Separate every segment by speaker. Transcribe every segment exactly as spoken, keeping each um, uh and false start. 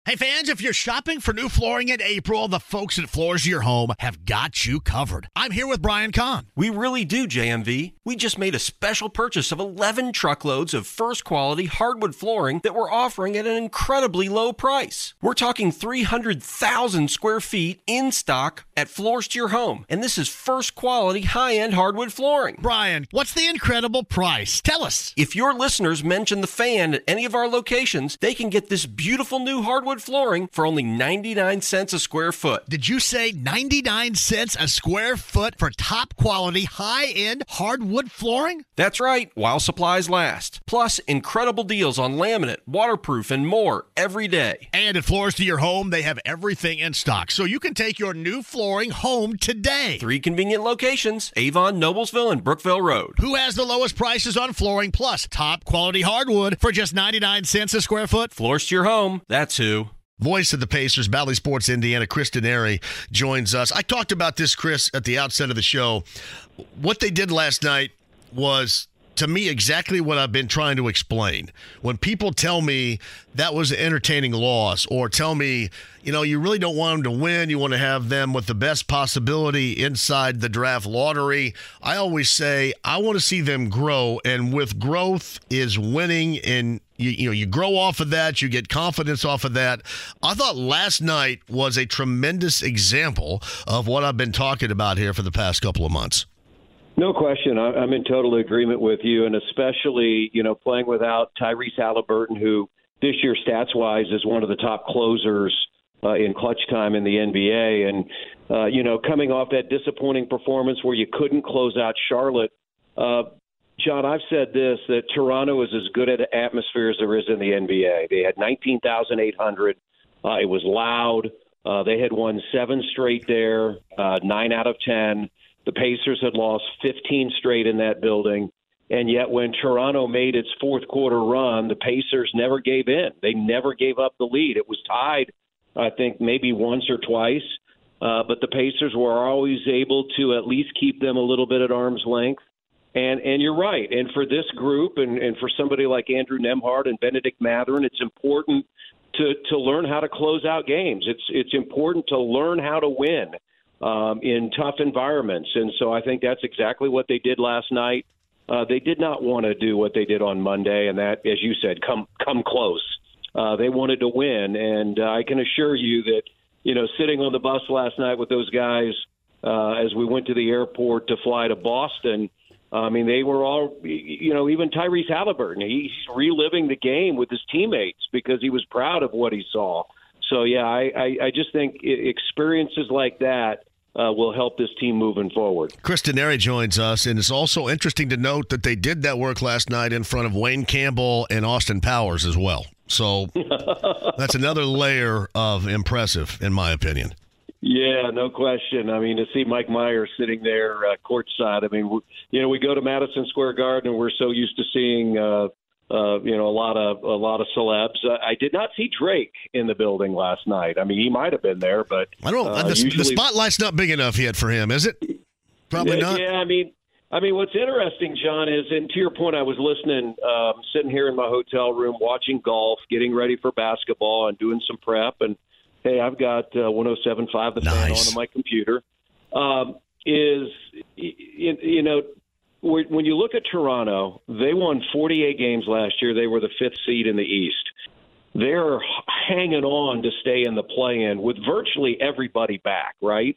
Speaker 1: Hey fans, if you're shopping for new flooring in April, the folks at Floors to Your Home have got you covered. I'm here with Brian Kahn.
Speaker 2: We really do, J M V. We just made a special purchase of eleven truckloads of first quality hardwood flooring that we're offering at an incredibly low price. We're talking three hundred thousand square feet in stock at Floors to Your Home. And this is first quality high-end hardwood flooring.
Speaker 1: Brian, what's the incredible price? Tell us.
Speaker 2: If your listeners mention the Fan at any of our locations, they can get this beautiful new hardwood flooring for only ninety-nine cents a square foot.
Speaker 1: Did you say ninety-nine cents a square foot for top quality, high-end hardwood flooring?
Speaker 2: That's right, while supplies last. Plus, incredible deals on laminate, waterproof, and more every day.
Speaker 1: And at Floors to Your Home, they have everything in stock, so you can take your new flooring home today.
Speaker 2: Three convenient locations, Avon, Noblesville, and Brookville Road.
Speaker 1: Who has the lowest prices on flooring plus top quality hardwood for just ninety-nine cents a square foot?
Speaker 2: Floors to Your Home, that's who.
Speaker 1: Voice of the Pacers, Bally Sports Indiana, Chris Denari joins us. I talked about this, Chris, at the outset of the show. What they did last night was, to me, exactly what I've been trying to explain. When people tell me that was an entertaining loss, or tell me, you know, you really don't want them to win, you want to have them with the best possibility inside the draft lottery, I always say, I want to see them grow, and with growth is winning, and You, you know, you grow off of that. You get confidence off of that. I thought last night was a tremendous example of what I've been talking about here for the past couple of months.
Speaker 3: No question. I'm in total agreement with you, and especially, you know, playing without Tyrese Halliburton, who this year stats-wise is one of the top closers uh, in clutch time in the N B A. And, uh, you know, coming off that disappointing performance where you couldn't close out Charlotte, uh, John, I've said this, that Toronto is as good at an atmosphere as there is in the N B A. They had nineteen thousand eight hundred. Uh, it was loud. Uh, they had won seven straight there, uh, nine out of ten. The Pacers had lost fifteen straight in that building. And yet when Toronto made its fourth quarter run, the Pacers never gave in. They never gave up the lead. It was tied, I think, maybe once or twice. Uh, but the Pacers were always able to at least keep them a little bit at arm's length. And and you're right. And for this group and, and for somebody like Andrew Nembhard and Benedict Mathurin, it's important to, to learn how to close out games. It's it's important to learn how to win um, in tough environments. And so I think that's exactly what they did last night. Uh, they did not want to do what they did on Monday, and that, as you said, come come close. Uh, they wanted to win. And uh, I can assure you that, you know, sitting on the bus last night with those guys uh, as we went to the airport to fly to Boston, I mean, they were all, you know, even Tyrese Halliburton, he's reliving the game with his teammates because he was proud of what he saw. So, yeah, I, I, I just think experiences like that uh, will help this team moving forward.
Speaker 1: Chris Denari joins us, and it's also interesting to note that they did that work last night in front of Wayne Campbell and Austin Powers as well. So that's another layer of impressive, in my opinion.
Speaker 3: Yeah, no question. I mean, to see Mike Myers sitting there uh, courtside, I mean, you know, we go to Madison Square Garden and we're so used to seeing, uh, uh, you know, a lot of a lot of celebs. Uh, I did not see Drake in the building last night. I mean, he might have been there, but
Speaker 1: I don't.
Speaker 3: Uh,
Speaker 1: the,
Speaker 3: usually,
Speaker 1: the spotlight's not big enough yet for him, is it? Probably
Speaker 3: yeah,
Speaker 1: not.
Speaker 3: Yeah, I mean, I mean, what's interesting, John, is, and to your point, I was listening, um, sitting here in my hotel room watching golf, getting ready for basketball, and doing some prep, and hey, I've got uh, one oh seven point five The Fan
Speaker 1: nice.
Speaker 3: on my computer. Um, is, you, you know, when you look at Toronto, they won forty-eight games last year. They were the fifth seed in the East. They're hanging on to stay in the play-in with virtually everybody back, right?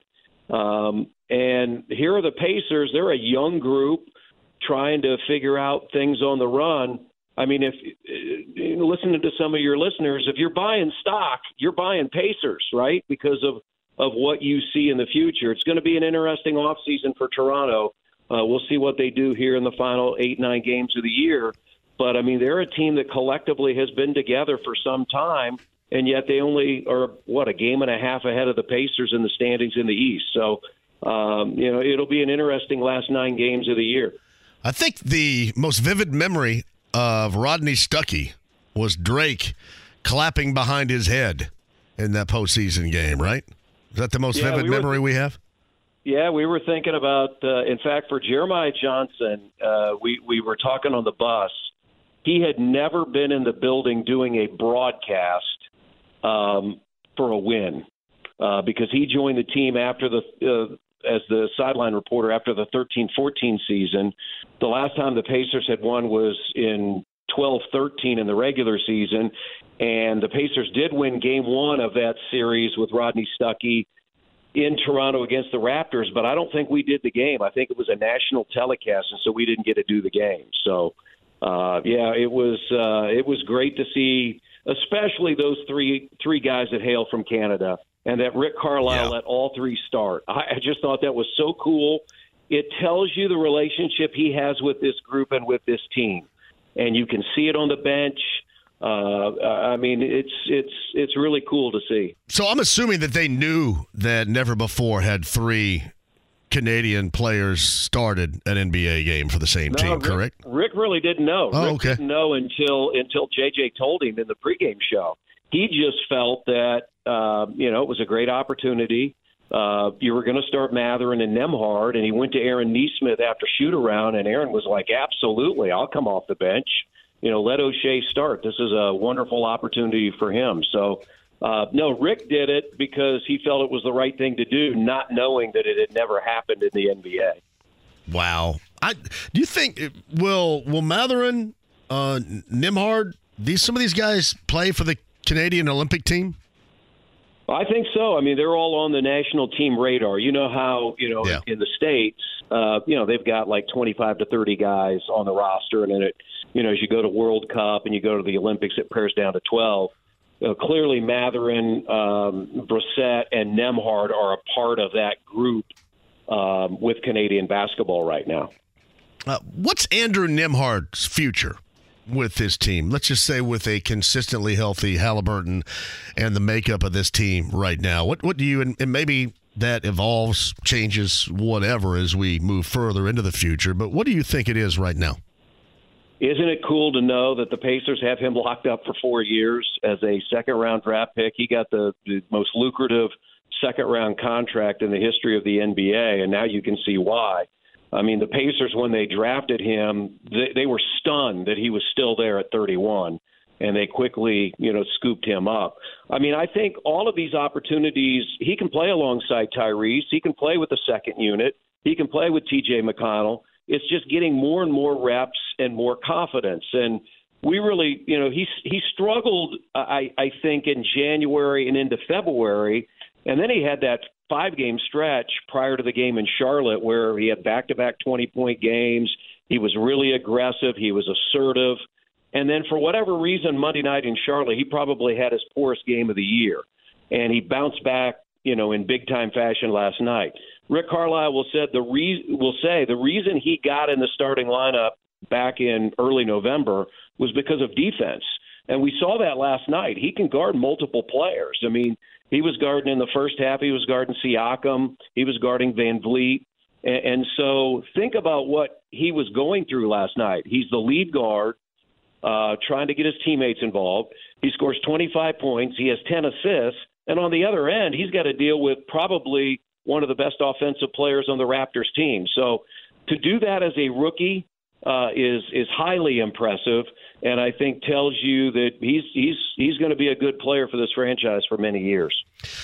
Speaker 3: Um, and here are the Pacers. They're a young group trying to figure out things on the run. I mean, if uh, listening to some of your listeners, if you're buying stock, you're buying Pacers, right? Because of, of what you see in the future. It's going to be an interesting offseason for Toronto. Uh, we'll see what they do here in the final eight, nine games of the year. But, I mean, they're a team that collectively has been together for some time, and yet they only are, what, a game and a half ahead of the Pacers in the standings in the East. So, um, you know, it'll be an interesting last nine games of the year.
Speaker 1: I think the most vivid memory of Rodney Stuckey was Drake clapping behind his head in that postseason game, right? Is that the most
Speaker 3: yeah,
Speaker 1: vivid
Speaker 3: we were,
Speaker 1: memory we have?
Speaker 3: Yeah, we were thinking about, uh, in fact, for Jeremiah Johnson, uh, we, we were talking on the bus. He had never been in the building doing a broadcast um, for a win uh, because he joined the team after the uh, as the sideline reporter after the thirteen fourteen season. The last time the Pacers had won was in twelve thirteen in the regular season, and the Pacers did win game one of that series with Rodney Stuckey in Toronto against the Raptors, but I don't think we did the game. I think it was a national telecast, and so we didn't get to do the game. So, uh, yeah, it was uh, it was great to see, especially those three three guys that hail from Canada, and that Rick Carlisle yeah. let all three start. I, I just thought that was so cool. It tells you the relationship he has with this group and with this team, and you can see it on the bench. Uh, I mean, it's it's it's really cool to see.
Speaker 1: So I'm assuming that they knew that never before had three Canadian players started an N B A game for the same
Speaker 3: no,
Speaker 1: team,
Speaker 3: Rick,
Speaker 1: correct?
Speaker 3: Rick really didn't know.
Speaker 1: Oh,
Speaker 3: Rick
Speaker 1: okay.
Speaker 3: didn't know until until J J told him in the pregame show. He just felt that uh, you know it was a great opportunity. Uh, you were going to start Mathurin and Nembhard, and he went to Aaron Nesmith after shoot around, and Aaron was like, "Absolutely, I'll come off the bench. You know, let O'Shea start. This is a wonderful opportunity for him." So, uh, no, Rick did it because he felt it was the right thing to do, not knowing that it had never happened in the N B A.
Speaker 1: Wow. I do you think will will Mathurin, uh, Nembhard, these some of these guys play for the Canadian Olympic team?
Speaker 3: I think so. I mean, they're all on the national team radar. You know how, you know,
Speaker 1: yeah.
Speaker 3: in the States, uh, you know, they've got like twenty-five to thirty guys on the roster. And then, it, you know, as you go to World Cup and you go to the Olympics, it pares down to twelve. Uh, clearly, Mathurin, um, Brissett, and Nembhard are a part of that group um, with Canadian basketball right now.
Speaker 1: Uh, what's Andrew Nembhard's future with this team? Let's just say with a consistently healthy Halliburton and the makeup of this team right now. What what do you and, and maybe that evolves, changes, whatever as we move further into the future. But what do you think it is right now?
Speaker 3: Isn't it cool to know that the Pacers have him locked up for four years as a second-round draft pick? He got the, the most lucrative second-round contract in the history of the N B A, and now you can see why. I mean, the Pacers, when they drafted him, they, they were stunned that he was still there at thirty-one, and they quickly, you know, scooped him up. I mean, I think all of these opportunities, he can play alongside Tyrese. He can play with the second unit. He can play with T J McConnell. It's just getting more and more reps and more confidence. And we really, you know, he he struggled, I, I think, in January and into February. And then he had that five-game stretch prior to the game in Charlotte where he had back-to-back twenty-point games. He was really aggressive. He was assertive. And then for whatever reason, Monday night in Charlotte, he probably had his poorest game of the year. And he bounced back, you know, in big-time fashion last night. Rick Carlisle will said the re- will say the reason he got in the starting lineup back in early November was because of defense. And we saw that last night. He can guard multiple players. I mean, he was guarding in the first half. He was guarding Siakam. He was guarding Van Vliet. And, and so think about what he was going through last night. He's the lead guard, uh, trying to get his teammates involved. He scores twenty-five points. He has ten assists. And on the other end, he's got to deal with probably one of the best offensive players on the Raptors team. So to do that as a rookie uh, is is highly impressive, and I think tells you that he's he's he's going to be a good player for this franchise for many years.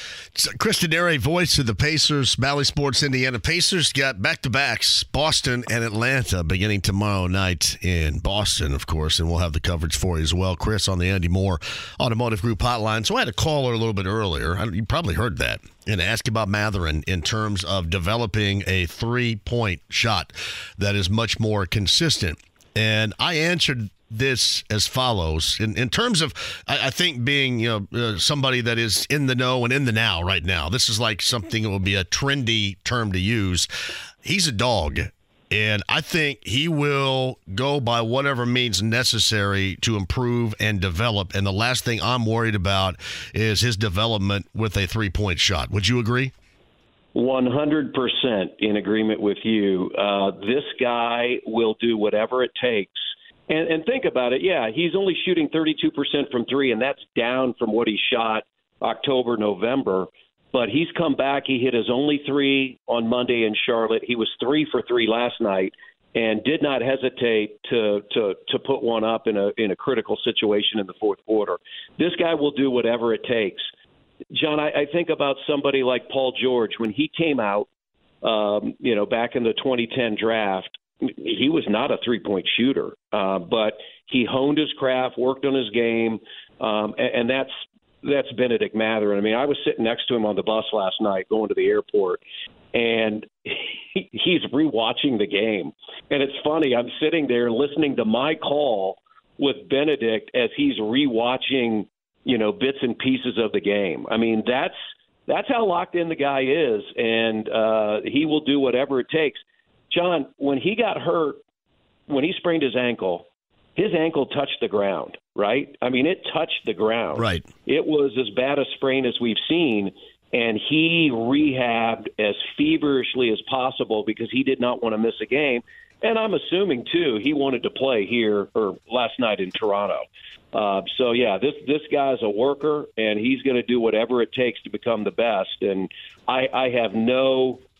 Speaker 1: So Chris Denari, voice of the Pacers, Bally Sports Indiana. Pacers got back-to-backs, Boston and Atlanta, beginning tomorrow night in Boston, of course, and we'll have the coverage for you as well. Chris on the Andy Moore Automotive Group hotline. So I had a caller a little bit earlier. You probably heard that. And ask about Mathurin in terms of developing a three-point shot that is much more consistent. And I answered this as follows. In in terms of, I, I think being you know uh, somebody that is in the know and in the now right now, this is like something that will be a trendy term to use. He's a dog, and I think he will go by whatever means necessary to improve and develop. And the last thing I'm worried about is his development with a three-point shot. Would you agree?
Speaker 3: one hundred percent in agreement with you. Uh, this guy will do whatever it takes. And, and think about it. Yeah, he's only shooting thirty-two percent from three, and that's down from what he shot October, November. But he's come back. He hit his only three on Monday in Charlotte. He was three for three last night. and did not hesitate to to to put one up in a in a critical situation in the fourth quarter. This guy will do whatever it takes. John, I, I think about somebody like Paul George when he came out, um, you know, back in the twenty ten draft. He was not a three-point shooter, uh, but he honed his craft, worked on his game, um, and, and that's that's Bennedict Mathurin. I mean, I was sitting next to him on the bus last night going to the airport, and he, he's rewatching the game. And it's funny, I'm sitting there listening to my call with Bennedict as he's rewatching, you know, bits and pieces of the game. I mean, that's that's how locked in the guy is, and uh, he will do whatever it takes. John, when he got hurt, when he sprained his ankle, his ankle touched the ground, right? I mean, it touched the ground.
Speaker 1: Right.
Speaker 3: It was as bad a sprain as we've seen, and he rehabbed as feverishly as possible because he did not want to miss a game. And I'm assuming, too, he wanted to play here or last night in Toronto. Uh, so, yeah, this this guy's a worker, and he's going to do whatever it takes to become the best. And I, I have no –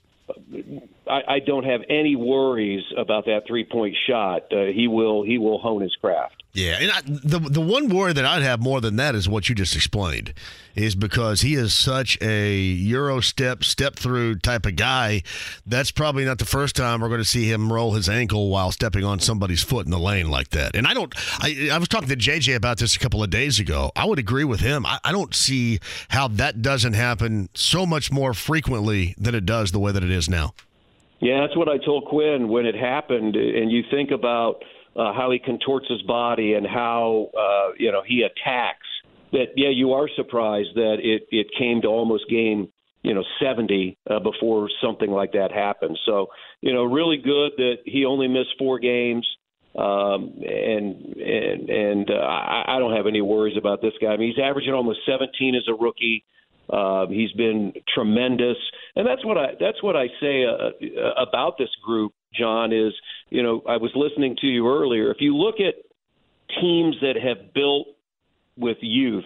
Speaker 3: I, I don't have any worries about that three-point shot. Uh, he will he will hone his craft.
Speaker 1: Yeah, and I, the the one worry that I'd have more than that is what you just explained, is because he is such a Euro step, step through type of guy. That's probably not the first time we're going to see him roll his ankle while stepping on somebody's foot in the lane like that. And I don't. I, I was talking to J J about this a couple of days ago. I would agree with him. I, I don't see how that doesn't happen so much more frequently than it does the way that it is now.
Speaker 3: Yeah, that's what I told Quinn when it happened. And you think about uh, how he contorts his body and how, uh, you know, he attacks. That, yeah, you are surprised that it, it came to almost game, you know, seventy uh, before something like that happened. So, you know, really good that he only missed four games. Um, and and, and uh, I, I don't have any worries about this guy. I mean, he's averaging almost seventeen as a rookie. Uh, he's been tremendous, and that's what I that's what I say uh, about this group, John. Is, you know, I was listening to you earlier. If you look at teams that have built with youth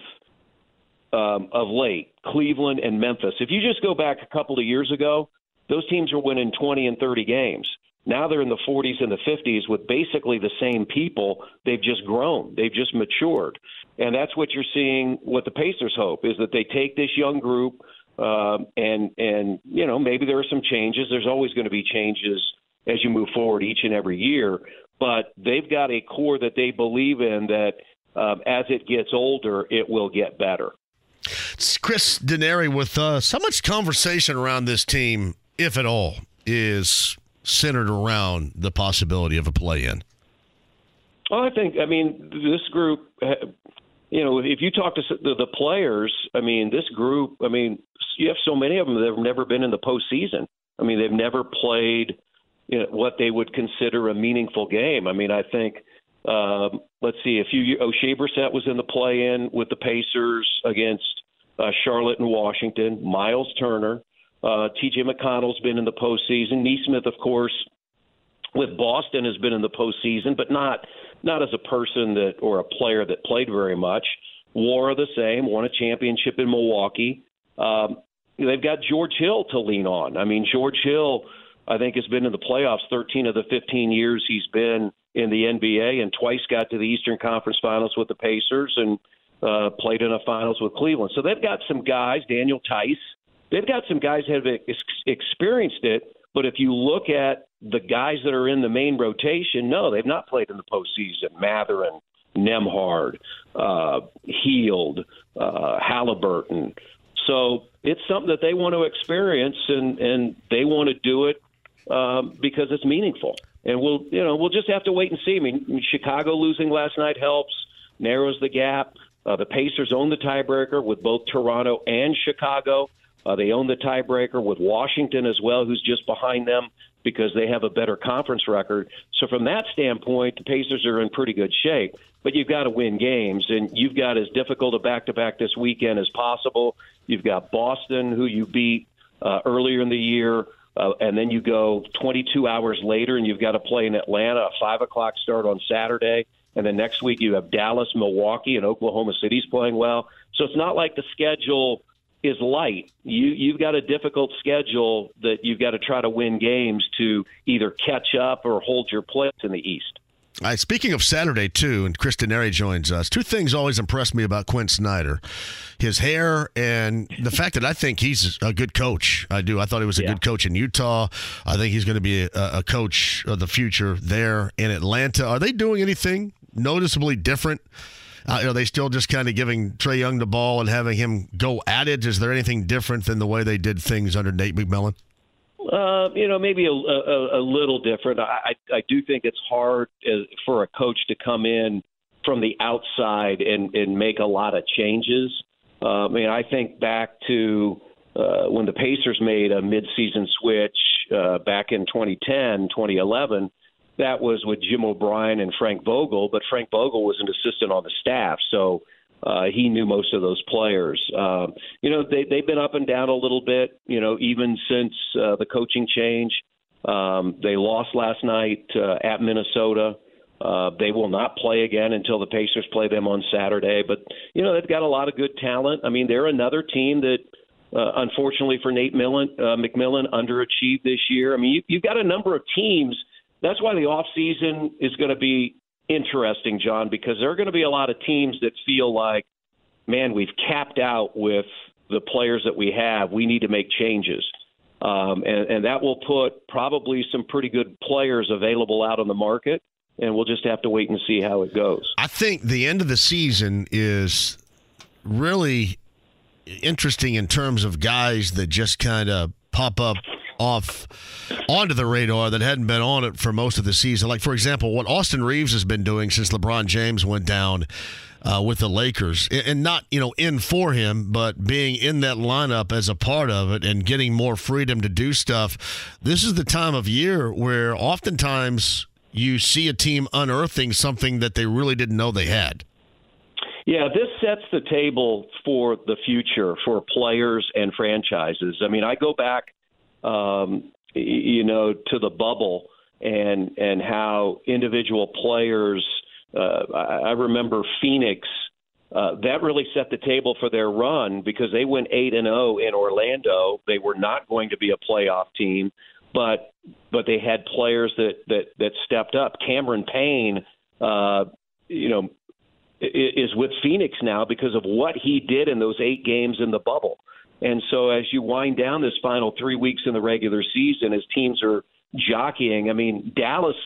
Speaker 3: um, of late, Cleveland and Memphis. If you just go back a couple of years ago, those teams were winning twenty and thirty games. Now they're in the forties and the fifties with basically the same people. They've just grown. They've just matured. And that's what you're seeing. What the Pacers hope is that they take this young group um, and, and, you know, maybe there are some changes. There's always going to be changes as you move forward each and every year. But they've got a core that they believe in that um, as it gets older, it will get better.
Speaker 1: It's Chris Denari with us. How much conversation around this team, if at all, is centered around the possibility of a play-in?
Speaker 3: Well, I think, I mean, this group, you know, if you talk to the, the players, I mean, this group, I mean, you have so many of them that have never been in the postseason. I mean, they've never played, you know, what they would consider a meaningful game. I mean, I think, um, let's see, a few O'Shea Brissett was in the play-in with the Pacers against uh, Charlotte and Washington. Miles Turner. Uh, T J McConnell's been in the postseason. Neesmith, of course, with Boston has been in the postseason, but not not as a person that or a player that played very much. Wara the same, won a championship in Milwaukee. Um, they've got George Hill to lean on. I mean, George Hill, I think, has been in the playoffs thirteen of the fifteen years he's been in the N B A, and twice got to the Eastern Conference Finals with the Pacers and uh, played in the finals with Cleveland. So they've got some guys, Daniel Tice. They've got some guys that have ex- experienced it, but if you look at the guys that are in the main rotation, no, they've not played in the postseason. Mathurin, Nembhard, uh, Hield, uh, Halliburton. So it's something that they want to experience, and, and they want to do it um, because it's meaningful. And we'll, you know, we'll just have to wait and see. I mean, Chicago losing last night helps, narrows the gap. Uh, the Pacers own the tiebreaker with both Toronto and Chicago. Uh, they own the tiebreaker with Washington as well, who's just behind them because they have a better conference record. So from that standpoint, the Pacers are in pretty good shape. But you've got to win games, and you've got as difficult a back-to-back this weekend as possible. You've got Boston, who you beat uh, earlier in the year, uh, and then you go twenty-two hours later, and you've got to play in Atlanta, a five o'clock start on Saturday. And then next week you have Dallas, Milwaukee, and Oklahoma City's playing well. So it's not like the schedule – is light. You, you've got a difficult schedule that you've got to try to win games to either catch up or hold your place in the East.
Speaker 1: All right, speaking of Saturday, too, and Chris Denari joins us, two things always impressed me about Quinn Snyder. His hair and the fact that I think he's a good coach. I do. I thought he was a yeah. good coach in Utah. I think he's going to be a, a coach of the future there in Atlanta. Are they doing anything noticeably different? Uh, are they still just kind of giving Trae Young the ball and having him go at it? Is there anything different than the way they did things under Nate McMillan?
Speaker 3: Uh, you know, maybe a, a, a little different. I, I do think it's hard as, for a coach to come in from the outside and, and make a lot of changes. Uh, I mean, I think back to uh, when the Pacers made a midseason switch uh, back in twenty ten, twenty eleven. That was with Jim O'Brien and Frank Vogel, but Frank Vogel was an assistant on the staff, so uh, he knew most of those players. Uh, you know, they, they've been up and down a little bit, you know, even since uh, the coaching change. Um, they lost last night uh, at Minnesota. Uh, they will not play again until the Pacers play them on Saturday. But, you know, they've got a lot of good talent. I mean, they're another team that, uh, unfortunately for Nate Millen, uh, McMillan, underachieved this year. I mean, you, you've got a number of teams. That's why the offseason is going to be interesting, John, because there are going to be a lot of teams that feel like, man, we've capped out with the players that we have. We need to make changes. Um, and, and that will put probably some pretty good players available out on the market, and we'll just have to wait and see how it goes.
Speaker 1: I think the end of the season is really interesting in terms of guys that just kind of pop up off onto the radar that hadn't been on it for most of the season. Like, for example, what Austin Reeves has been doing since LeBron James went down uh, with the Lakers, and not, you know, in for him, but being in that lineup as a part of it and getting more freedom to do stuff. This is the time of year where oftentimes you see a team unearthing something that they really didn't know they had.
Speaker 3: Yeah, this sets the table for the future for players and franchises. I mean, I go back Um, you know, to the bubble and and how individual players, uh, I, I remember Phoenix, uh, that really set the table for their run because they went eight and oh in Orlando. They were not going to be a playoff team, but but they had players that, that, that stepped up. Cameron Payne, uh, you know, is with Phoenix now because of what he did in those eight games in the bubble. And so as you wind down this final three weeks in the regular season, as teams are jockeying, I mean, Dallas,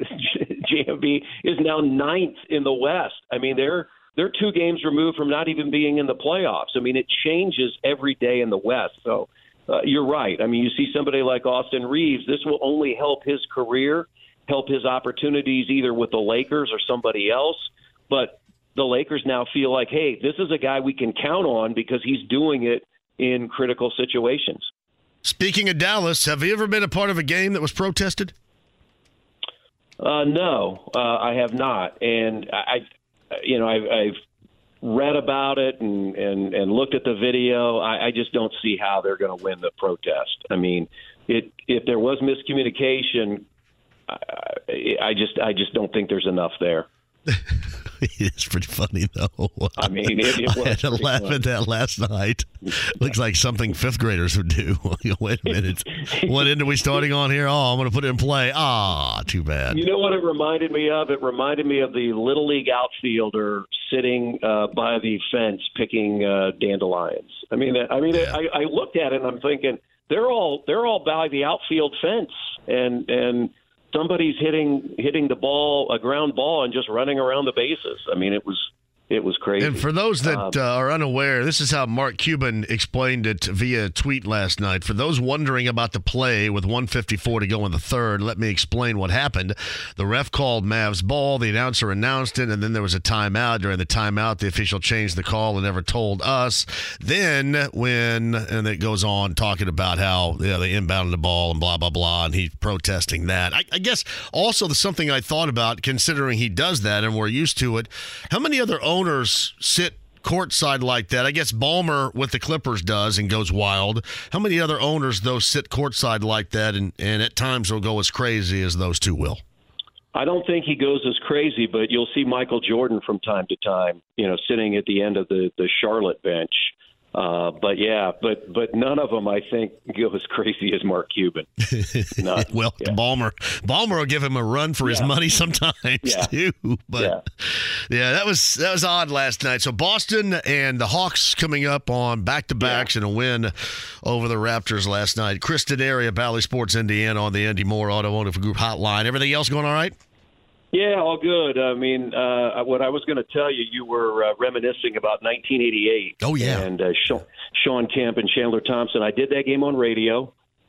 Speaker 3: J M B, is now ninth in the West. I mean, they're they're two games removed from not even being in the playoffs. I mean, it changes every day in the West. So uh, you're right. I mean, you see somebody like Austin Reeves, this will only help his career, help his opportunities either with the Lakers or somebody else. But the Lakers now feel like, hey, this is a guy we can count on because he's doing it in critical situations.
Speaker 1: Speaking of Dallas, have you ever been a part of a game that was protested?
Speaker 3: Uh, no, uh, I have not. And I, you know, I've, I've read about it and, and, and looked at the video. I, I just don't see how they're going to win the protest. I mean, it, if there was miscommunication, I, I just, I just don't think there's enough there.
Speaker 1: It's pretty funny, though.
Speaker 3: I mean, it, it was
Speaker 1: I had to laugh
Speaker 3: funny.
Speaker 1: at that last night. Looks like something fifth graders would do. Wait a minute. What end are we starting on here? Oh, I'm going to put it in play. Ah, too bad.
Speaker 3: You know what it reminded me of? It reminded me of the Little League outfielder sitting uh, by the fence picking uh, dandelions. I mean, I mean, yeah. I, I looked at it and I'm thinking they're all they're all by the outfield fence, and and. Somebody's hitting hitting the ball, a ground ball, and just running around the bases. I mean, it was it was crazy.
Speaker 1: And for those that
Speaker 3: um,
Speaker 1: uh, are unaware, this is how Mark Cuban explained it via tweet last night. For those wondering about the play with one fifty-four to go in the third, let me explain what happened. The ref called Mavs ball. The announcer announced it, and then there was a timeout. During the timeout, the official changed the call and never told us. Then when, and it goes on talking about how you know, they inbounded the ball and blah, blah, blah, and he's protesting that. I, I guess also the something I thought about, considering he does that and we're used to it, how many other owners sit courtside like that? I guess Ballmer with the Clippers does and goes wild. How many other owners, though, sit courtside like that and, and at times will go as crazy as those two will?
Speaker 3: I don't think he goes as crazy, but you'll see Michael Jordan from time to time, you know, sitting at the end of the, the Charlotte bench. Uh, but yeah, but but none of them I think go as crazy as Mark Cuban. None.
Speaker 1: well,
Speaker 3: yeah.
Speaker 1: Ballmer, Ballmer will give him a run for his
Speaker 3: yeah.
Speaker 1: money sometimes
Speaker 3: yeah.
Speaker 1: too. But yeah. yeah, that was that was odd last night. So Boston and the Hawks coming up on back to backs yeah. and a win over the Raptors last night. Chris Denari of Bally Sports Indiana on the Andy Moore Automotive Group hotline. Everything else going all right?
Speaker 3: Yeah, all good. I mean, uh, what I was going to tell you, you were uh, reminiscing about nineteen eighty-eight.
Speaker 1: Oh, yeah.
Speaker 3: And uh, Sean Kemp and Chandler Thompson. I did that game on radio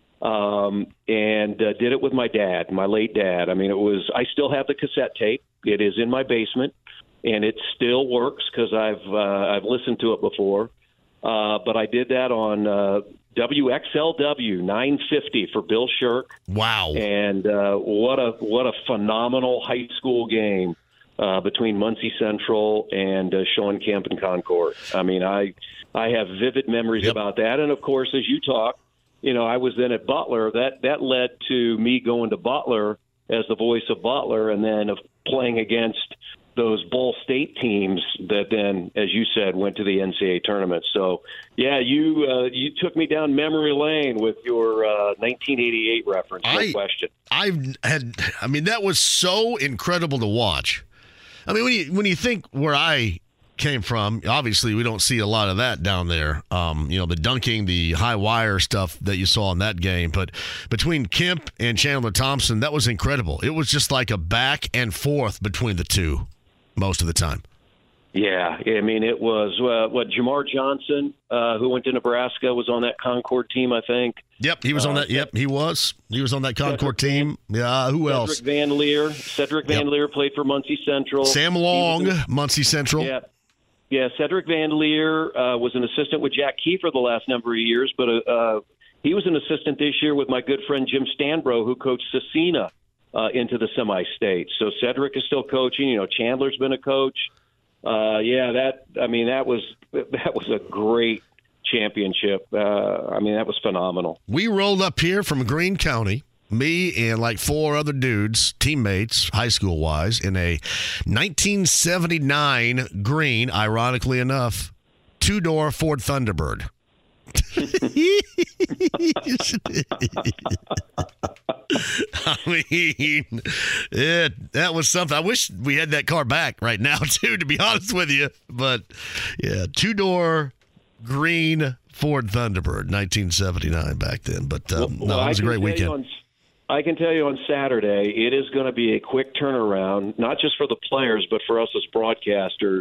Speaker 3: um, and uh, did it with my dad, my late dad. I mean, it was. I still have the cassette tape. It is in my basement, and it still works because I've uh, I've listened to it before. Uh, but I did that on uh, W X L W nine fifty for Bill Shirk.
Speaker 1: Wow!
Speaker 3: And uh, what a what a phenomenal high school game uh, between Muncie Central and uh, Sean Kemp and Concord. I mean, I I have vivid memories yep. about that. And of course, as you talk, you know, I was then at Butler. That that led to me going to Butler as the voice of Butler, and then of playing against those Ball State teams that then, as you said, went to the N C double A tournament. So, yeah, you uh, you took me down memory lane with your uh, nineteen eighty-eight reference, no
Speaker 1: I,
Speaker 3: question.
Speaker 1: I've had, I mean, that was so incredible to watch. I mean, when you when you think where I came from, obviously we don't see a lot of that down there. Um, you know, the dunking, the high wire stuff that you saw in that game. But between Kemp and Chandler Thompson, that was incredible. It was just like a back and forth between the two most of the time.
Speaker 3: Yeah, I mean, it was, uh, what, Jamar Johnson, uh, who went to Nebraska, was on that Concord team, I think.
Speaker 1: Yep, he was on that. Uh, yep, he was. He was on that Concord Cedric team. Van, yeah, who
Speaker 3: Cedric
Speaker 1: else?
Speaker 3: Cedric Van Leer. Cedric Van yep. Leer played for Muncie Central.
Speaker 1: Sam Long, in, Muncie Central.
Speaker 3: Yeah, yeah. Cedric Van Leer uh, was an assistant with Jack Kiefer the last number of years, but uh, he was an assistant this year with my good friend Jim Stanbro, who coached Cecina uh, into the semi-state. So Cedric is still coaching. You know, Chandler's been a coach. Uh, yeah, that, I mean, that was, that was a great championship. Uh, I mean, that was phenomenal.
Speaker 1: We rolled up here from Greene County, me and like four other dudes, teammates, high school wise, in a nineteen seventy-nine green, ironically enough, two-door Ford Thunderbird. I mean, yeah, that was something. I wish we had that car back right now, too, to be honest with you. But, yeah, two-door green Ford Thunderbird, nineteen seventy-nine back then. But, um, well, no, it was a great weekend.
Speaker 3: On, I can tell you on Saturday, it is going to be a quick turnaround, not just for the players, but for us as broadcasters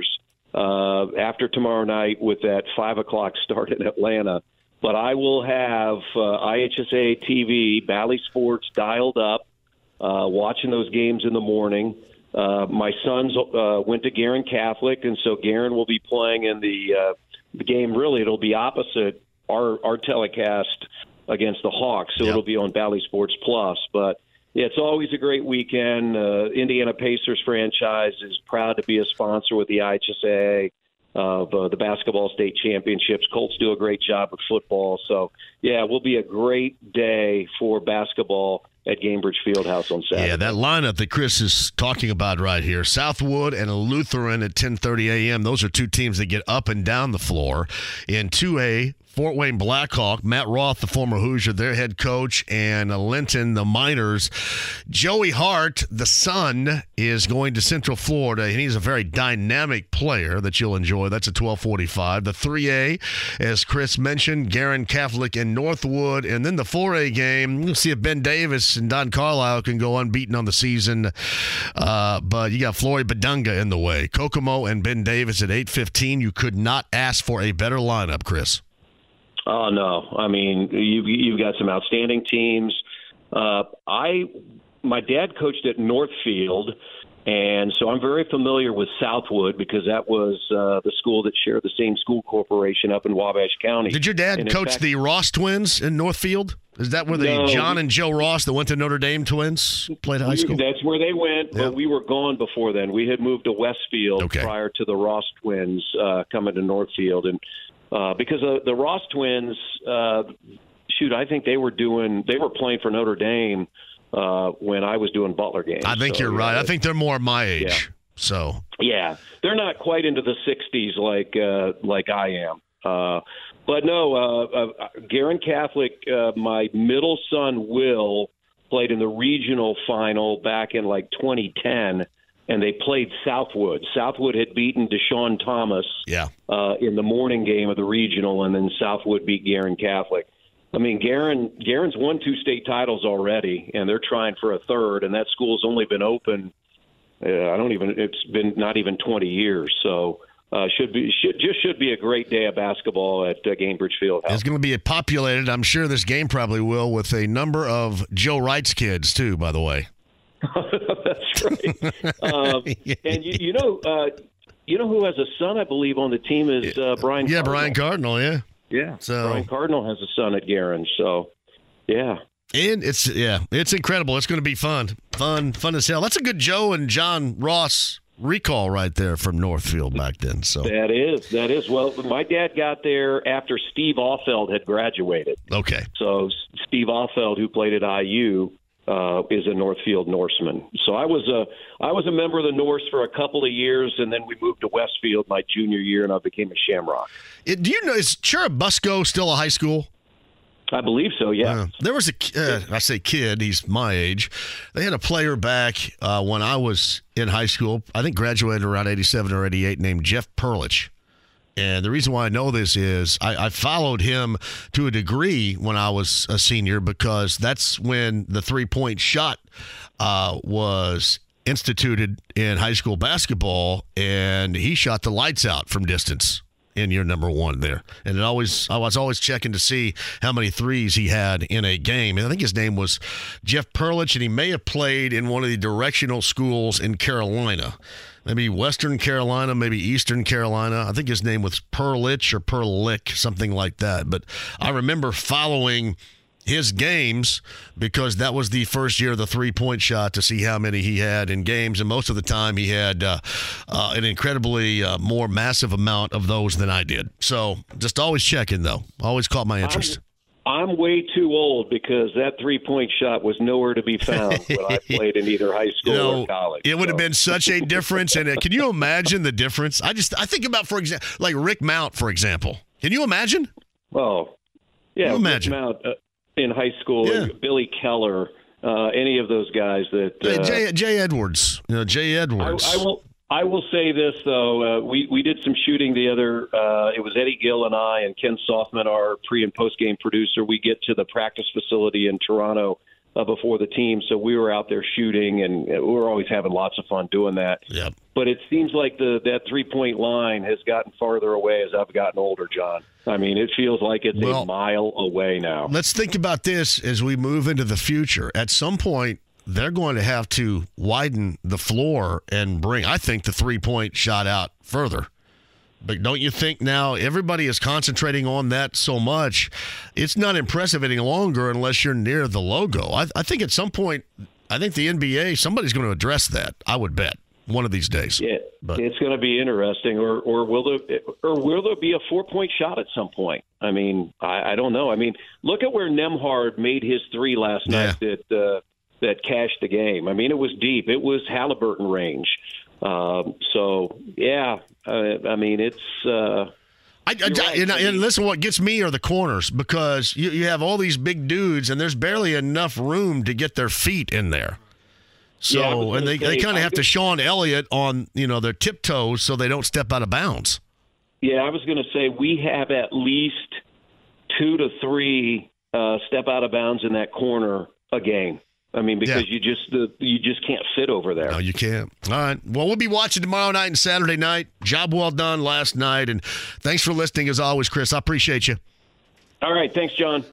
Speaker 3: uh, after tomorrow night with that five o'clock start in Atlanta. But I will have uh, I H S A T V, Bally Sports dialed up, uh, watching those games in the morning. Uh, my sons uh, went to Guerin Catholic, and so Guerin will be playing in the, uh, the game. Really, it'll be opposite our, our telecast against the Hawks, so yep. it'll be on Bally Sports Plus. But, yeah, it's always a great weekend. Uh, Indiana Pacers franchise is proud to be a sponsor with the I H S A of uh, the basketball state championships. Colts do a great job with football. So, yeah, it will be a great day for basketball at Gainbridge Fieldhouse on Saturday.
Speaker 1: Yeah, that lineup that Chris is talking about right here, Southwood and Lutheran at ten thirty a.m., those are two teams that get up and down the floor. In two A, Fort Wayne Blackhawk, Matt Roth, the former Hoosier, their head coach, and Linton, the Miners. Joey Hart, the son, is going to Central Florida, and he's a very dynamic player that you'll enjoy. That's at twelve forty-five. The three A, as Chris mentioned, Guerin Catholic and Northwood. And then the four A game, we'll see if Ben Davis and Don Carlisle can go unbeaten on the season. Uh, but you got Flory Badunga in the way. Kokomo and Ben Davis at eight fifteen. You could not ask for a better lineup, Chris.
Speaker 3: Oh, no. I mean, you've, you've got some outstanding teams. Uh, I, my dad coached at Northfield, and so I'm very familiar with Southwood because that was uh, the school that shared the same school corporation up in Wabash County.
Speaker 1: Did your dad coach fact, the Ross twins in Northfield? Is that where the no, John and Joe Ross that went to Notre Dame twins played high school?
Speaker 3: That's where they went,
Speaker 1: yeah.
Speaker 3: but we were gone before then. We had moved to Westfield
Speaker 1: okay.
Speaker 3: prior to the Ross twins uh, coming to Northfield, and Uh, because uh, the Ross twins, uh, shoot, I think they were doing, they were playing for Notre Dame uh, when I was doing Butler games.
Speaker 1: I think
Speaker 3: so,
Speaker 1: you're right.
Speaker 3: Yeah,
Speaker 1: I think they're more my age.
Speaker 3: Yeah.
Speaker 1: So
Speaker 3: yeah, they're not quite into the sixties like uh, like I am. Uh, but no, uh, uh, Guerin Catholic, uh, my middle son, Will, played in the regional final back in like twenty ten, and they played Southwood. Southwood had beaten Deshaun Thomas
Speaker 1: yeah.
Speaker 3: uh, in the morning game of the regional, and then Southwood beat Guerin Catholic. I mean, Guerin, Guerin's won two state titles already, and they're trying for a third, and that school's only been open, uh, I don't even, it's been not even twenty years, so uh, should be should just should be a great day of basketball at uh, Gainbridge Fieldhouse.
Speaker 1: It's going to be populated, I'm sure this game probably will, with a number of Joe Wright's kids, too, by the way.
Speaker 3: That's right. um, and, you, you know, uh, you know who has a son, I believe, on the team is uh, Brian
Speaker 1: Yeah,
Speaker 3: Cardinal.
Speaker 1: Brian Cardinal, yeah.
Speaker 3: Yeah,
Speaker 1: so,
Speaker 3: Brian Cardinal has a son at Guerin, so yeah.
Speaker 1: And it's yeah, it's incredible. It's going to be fun, fun, fun as hell. That's a good Joe and John Ross recall right there from Northfield back then. So
Speaker 3: that is that is well. My dad got there after Steve Offeld had graduated.
Speaker 1: Okay,
Speaker 3: so Steve Offeld, who played at I U, uh, is a Northfield Norseman. So I was a I was a member of the Norse for a couple of years, and then we moved to Westfield my junior year, and I became a Shamrock.
Speaker 1: It, do you know, is Churubusco still a high school?
Speaker 3: I believe so, yeah.
Speaker 1: Uh, there was a, uh, I say kid, he's my age. They had a player back uh, when I was in high school, I think graduated around eighty-seven or eighty-eight, named Jeff Perlich. And the reason why I know this is I, I followed him to a degree when I was a senior, because that's when the three-point shot uh, was instituted in high school basketball, and he shot the lights out from distance in year number one there. And it always, I was always checking to see how many threes he had in a game. And I think his name was Jeff Perlich, and he may have played in one of the directional schools in Carolina. Maybe Western Carolina, maybe Eastern Carolina. I think his name was Perlich or Perlich, something like that. But I remember following his games because that was the first year of the three-point shot, to see how many he had in games. And most of the time he had uh, uh, an incredibly uh, more massive amount of those than I did. So just always checking, though. Always caught my interest.
Speaker 3: I'm- I'm way too old, because that three-point shot was nowhere to be found when I played in either high school
Speaker 1: you know,
Speaker 3: or college.
Speaker 1: It would
Speaker 3: so.
Speaker 1: have been such a difference. And can you imagine the difference? I just I think about, for example, like Rick Mount, for example. Can you imagine?
Speaker 3: Oh, yeah.
Speaker 1: Can you imagine?
Speaker 3: Rick Mount, uh, in high school,
Speaker 1: Yeah.
Speaker 3: Billy Keller, uh, any of those guys that
Speaker 1: Hey,
Speaker 3: uh,
Speaker 1: Jay, Jay Edwards. You know, Jay Edwards.
Speaker 3: I, I will. I will say this though: uh, we we did some shooting the other. Uh, it was Eddie Gill and I and Ken Softman, our pre and post game producer. We get to the practice facility in Toronto uh, before the team, so we were out there shooting, and we were always having lots of fun doing that.
Speaker 1: Yep.
Speaker 3: But it seems like the that three point line has gotten farther away as I've gotten older, John. I mean, it feels like it's
Speaker 1: Well,
Speaker 3: a mile away now.
Speaker 1: Let's think about this as we move into the future. At some point, they're going to have to widen the floor and bring, I think, the three-point shot out further. But don't you think now everybody is concentrating on that so much, it's not impressive any longer unless you're near the logo. I, I think at some point, I think the N B A, somebody's going to address that, I would bet, one of these days.
Speaker 3: Yeah,
Speaker 1: But-
Speaker 3: it's going to be interesting. Or, or will there, or will there be a four-point shot at some point? I mean, I, I don't know. I mean, look at where Nembhard made his three last
Speaker 1: Yeah.
Speaker 3: night that uh, that cashed the game. I mean, it was deep. It was Halliburton range. Um, so yeah, uh, I mean, it's. Uh,
Speaker 1: I, I,
Speaker 3: right.
Speaker 1: and,
Speaker 3: I
Speaker 1: and
Speaker 3: mean-
Speaker 1: listen, what gets me are the corners, because you, you have all these big dudes and there's barely enough room to get their feet in there. So,
Speaker 3: Yeah, I was
Speaker 1: and
Speaker 3: gonna
Speaker 1: they, they
Speaker 3: say,
Speaker 1: kind
Speaker 3: I
Speaker 1: of have to
Speaker 3: think-
Speaker 1: Sean Elliott on, you know, their tiptoes so they don't step out of bounds.
Speaker 3: Yeah, I was going to say we have at least two to three uh, step out of bounds in that corner a game. I mean, because
Speaker 1: Yeah.
Speaker 3: you just the, you just can't fit over there.
Speaker 1: No, you can't. All right. Well, we'll be watching tomorrow night and Saturday night. Job well done last night. And thanks for listening as always, Chris. I appreciate you.
Speaker 3: All right, thanks, John.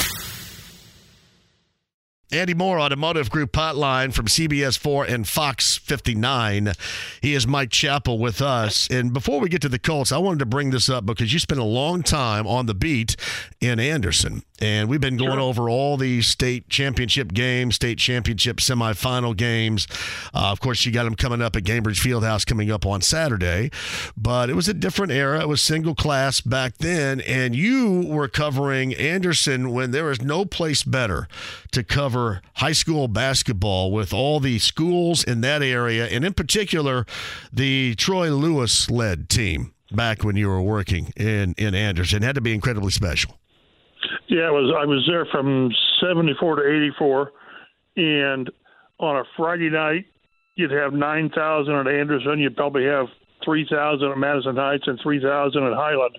Speaker 1: Andy Moore, Automotive Group Hotline from C B S four and Fox fifty-nine. He is Mike Chappell with us. And before we get to the Colts, I wanted to bring this up because you spent a long time on the beat in Anderson. And we've been going
Speaker 3: Sure.
Speaker 1: over all these state championship games, state championship semifinal games. Uh, of course, you got them coming up at Gainbridge Fieldhouse coming up on Saturday. But it was a different era. It was single class back then. And you were covering Anderson when there was no place better to cover high school basketball, with all the schools in that area, and in particular, the Troy Lewis-led team. back when you were working in, in Anderson. It had to be incredibly special.
Speaker 4: Yeah, it was. I was there from seventy-four to eighty-four, and on a Friday night, you'd have nine thousand at Anderson. You'd probably have three thousand at Madison Heights and three thousand at Highland.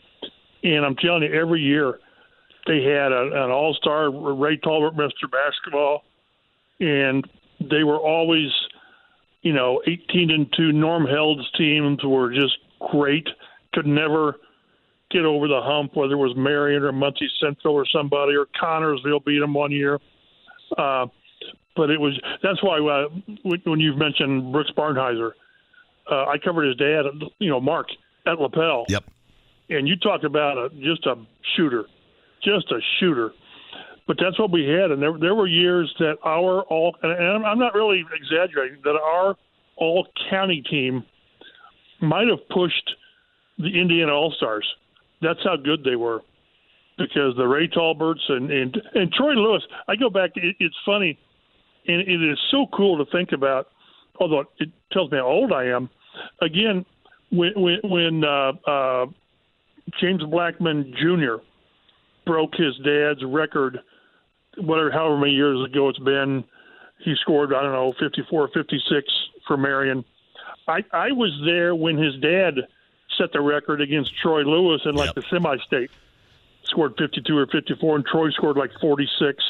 Speaker 4: And I'm telling you, every year they had a, an all-star Ray Talbert Mister Basketball, and they were always, you know, eighteen and two. Norm Held's teams were just great. Could never get over the hump, whether it was Marion or Muncie Central or somebody, or Connorsville beat them one year. Uh, but it was that's why uh, when you've mentioned Brooks Barnheiser, uh, I covered his dad, you know, Mark at Lapel.
Speaker 1: Yep.
Speaker 4: And you talked about a, just a shooter, just a shooter. But that's what we had, and there there were years that our all and I'm not really exaggerating that our all county team might have pushed the Indiana All Stars. That's how good they were, because the Ray Talberts and and, and Troy Lewis. I go back. It, it's funny, and it is so cool to think about. Although it tells me how old I am. Again, when when, when uh, uh, James Blackman Junior broke his dad's record, whatever, however many years ago it's been, he scored, I don't know, fifty-four, fifty-six for Marion. I, I was there when his dad set the record against Troy Lewis in like yep. the semi-state. Scored fifty-two or fifty-four, and Troy scored like forty-six.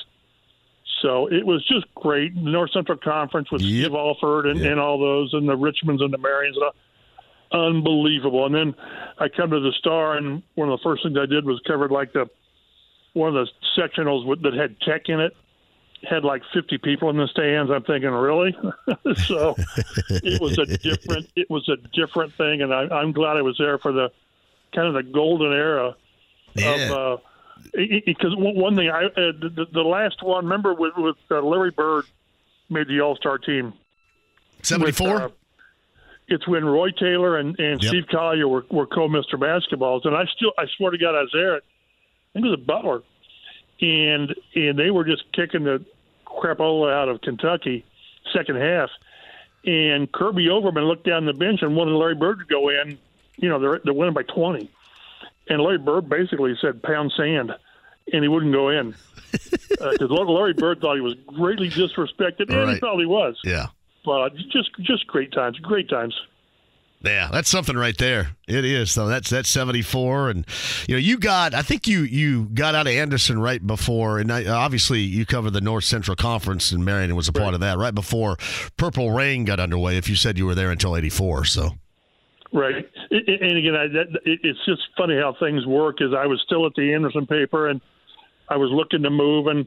Speaker 4: So it was just great. The North Central Conference with
Speaker 1: yep.
Speaker 4: Steve Alford and,
Speaker 1: yep.
Speaker 4: and all those, and the Richmonds and the Marions. And all. Unbelievable. And then I come to the Star, and one of the first things I did was covered like the one of the sectionals with, that had tech in it. Had like fifty people in the stands. I'm thinking, really? So it was a different. It was a different thing, and I, I'm glad I was there for the kind of the golden era
Speaker 1: yeah.
Speaker 4: of. Because uh, one thing, I uh, the, the last one, remember with, with uh, Larry Bird made the All Star team.
Speaker 1: seventy-four. Uh,
Speaker 4: it's when Roy Taylor and, and yep. Steve Collier were, were co-Mister Basketballs, and I still, I swear to God, I was there. At, I think it was a Butler. And and they were just kicking the crapola out of Kentucky, second half. And Kirby Overman looked down the bench and wanted Larry Bird to go in. You know, they're they're winning by twenty. And Larry Bird basically said, pound sand, and he wouldn't go in. Because uh, Larry Bird thought he was greatly disrespected, and right. he probably was.
Speaker 1: Yeah.
Speaker 4: But just just great times, great times.
Speaker 1: Yeah, that's something right there. It is. So that's that's seventy-four, and you know you got. I think you you got out of Anderson right before, and I, obviously you covered the North Central Conference, and Marion was a part right. of that right before Purple Rain got underway. If you said you were there until eighty-four, so.
Speaker 4: Right, and again, I, that, it's just funny how things work. Is I was still at the Anderson paper, and I was looking to move, and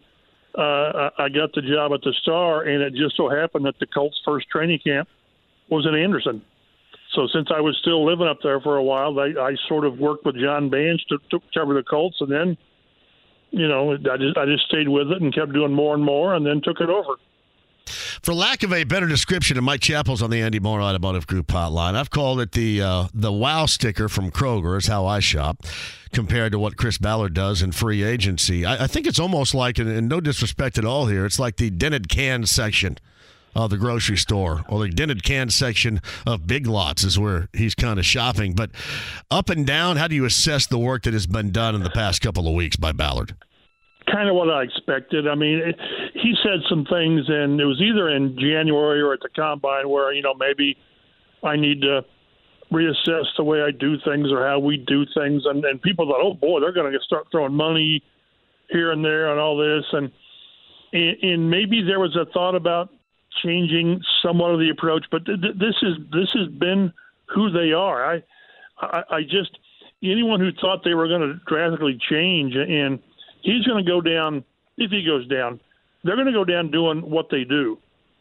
Speaker 4: uh, I got the job at the Star, and it just so happened that the Colts' first training camp was in Anderson. So since I was still living up there for a while, I, I sort of worked with John Bange to, to cover the Colts, and then, you know, I just I just stayed with it and kept doing more and more, and then took it over.
Speaker 1: For lack of a better description of Mike Chappell's on the Andy Moore Automotive Group hotline, I've called it the uh, the wow sticker from Kroger is how I shop, compared to what Chris Ballard does in free agency. I, I think it's almost like, and, and no disrespect at all here, it's like the dented can section of the grocery store, or the dented can section of Big Lots is where he's kind of shopping. But up and down, how do you assess the work that has been done in the past couple of weeks by Ballard?
Speaker 4: Kind of what I expected. I mean, it, he said some things, and it was either in January or at the Combine where, you know, maybe I need to reassess the way I do things or how we do things. And, and people thought, oh, boy, they're going to start throwing money here and there and all this. And, and, and maybe there was a thought about changing somewhat of the approach, but th- th- this is this has been who they are. I, I, I just anyone who thought they were going to drastically change, and he's going to go down if he goes down. They're going to go down doing what they do.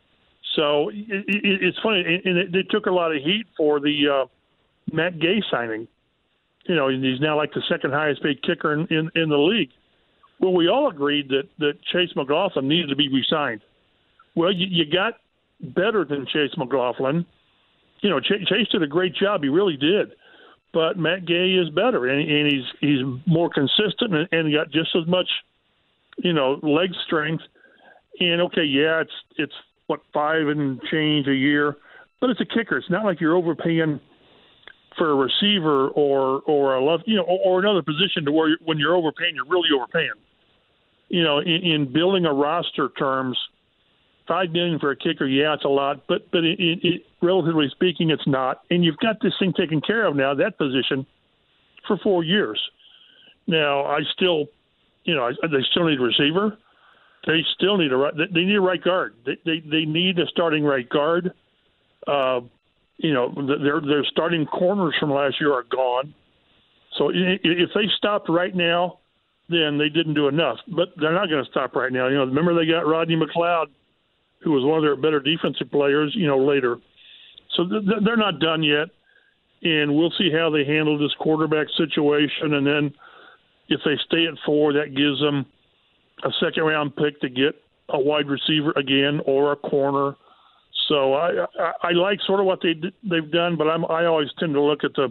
Speaker 4: So it, it, it's funny, and it, they took a lot of heat for the uh, Matt Gay signing. You know, he's now like the second highest paid kicker in, in, in the league. Well, we all agreed that that Chase McLaughlin needed to be re-signed. Well, you, you got better than Chase McLaughlin. You know, Ch- Chase did a great job. He really did. But Matt Gay is better, and, and he's he's more consistent and, and got just as much, you know, leg strength. And, okay, yeah, it's, it's what, five and change a year. But it's a kicker. It's not like you're overpaying for a receiver or or a left, you know, or, or another position to where you're, when you're overpaying, you're really overpaying. You know, in, in building a roster terms, five million dollars for a kicker, yeah, it's a lot, but but it, it, it, relatively speaking, it's not. And you've got this thing taken care of now, that position, for four years. Now, I still, you know, they still need a receiver. They still need a right. They need a right guard. They they, they need a starting right guard. Uh, you know, their their starting corners from last year are gone. So if they stopped right now, then they didn't do enough. But they're not going to stop right now. You know, remember they got Rodney McLeod, who was one of their better defensive players, you know, later. So they're not done yet, and we'll see how they handle this quarterback situation. And then if they stay at four, that gives them a second-round pick to get a wide receiver again or a corner. So I, I, I like sort of what they they've done, but I'm I always tend to look at the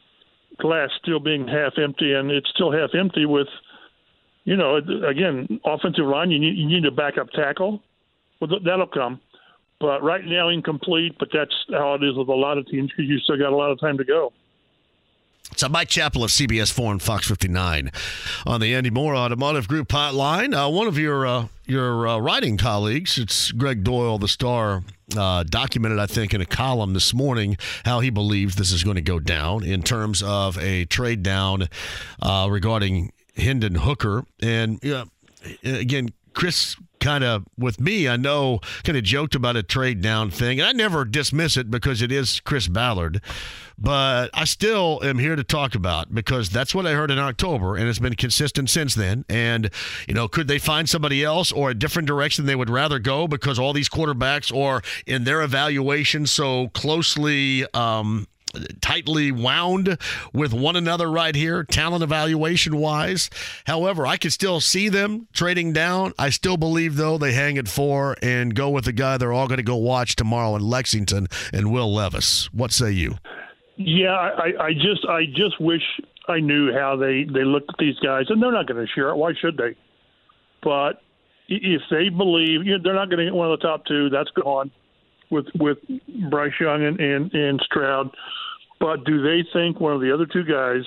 Speaker 4: glass still being half empty, and it's still half empty with, you know, again, offensive line. You need you need a backup tackle. Well, that'll come, but right now incomplete. But that's how it is with a lot of teams because you still got a lot of time to go.
Speaker 1: So Mike Chappell of C B S four and Fox fifty-nine on the Andy Moore Automotive Group hotline. Uh, one of your uh, your uh, writing colleagues, it's Greg Doyle, the Star, uh, documented, I think, in a column this morning how he believes this is going to go down in terms of a trade down uh, regarding Hendon Hooker. And, you know, again, Chris kind of, with me, I know, kind of joked about a trade down thing. And I never dismiss it because it is Chris Ballard. But I still am here to talk about because that's what I heard in October, and it's been consistent since then. And, you know, could they find somebody else or a different direction they would rather go because all these quarterbacks are in their evaluation so closely um tightly wound with one another right here, talent evaluation wise. However, I can still see them trading down. I still believe, though, they hang at four and go with the guy they're all going to go watch tomorrow in Lexington, and Will Levis. What say you?
Speaker 4: Yeah, I, I just I just wish I knew how they, they looked at these guys, and they're not going to share it. Why should they? But if they believe, you know, they're not going to get one of the top two, that's gone with with Bryce Young and, and, and Stroud. But do they think one of the other two guys,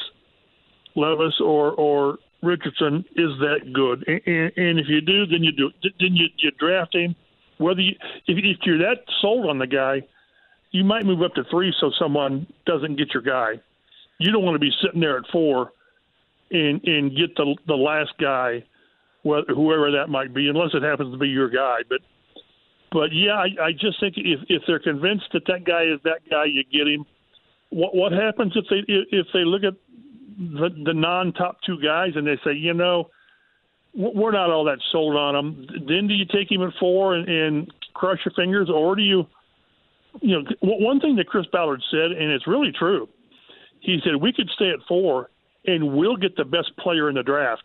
Speaker 4: Levis or or Richardson, is that good? And, and, and if you do, then you do. Then you, you draft him. Whether you, if, if you're that sold on the guy, you might move up to three so someone doesn't get your guy. You don't want to be sitting there at four and and get the the last guy, whoever that might be, unless it happens to be your guy. But but yeah, I, I just think if if they're convinced that that guy is that guy, you get him. What what happens if they if they look at the, the non-top two guys and they say, you know, we're not all that sold on him? Then do you take him at four and, and cross your fingers, or do you, you know, one thing that Chris Ballard said, and it's really true, he said we could stay at four and we'll get the best player in the draft.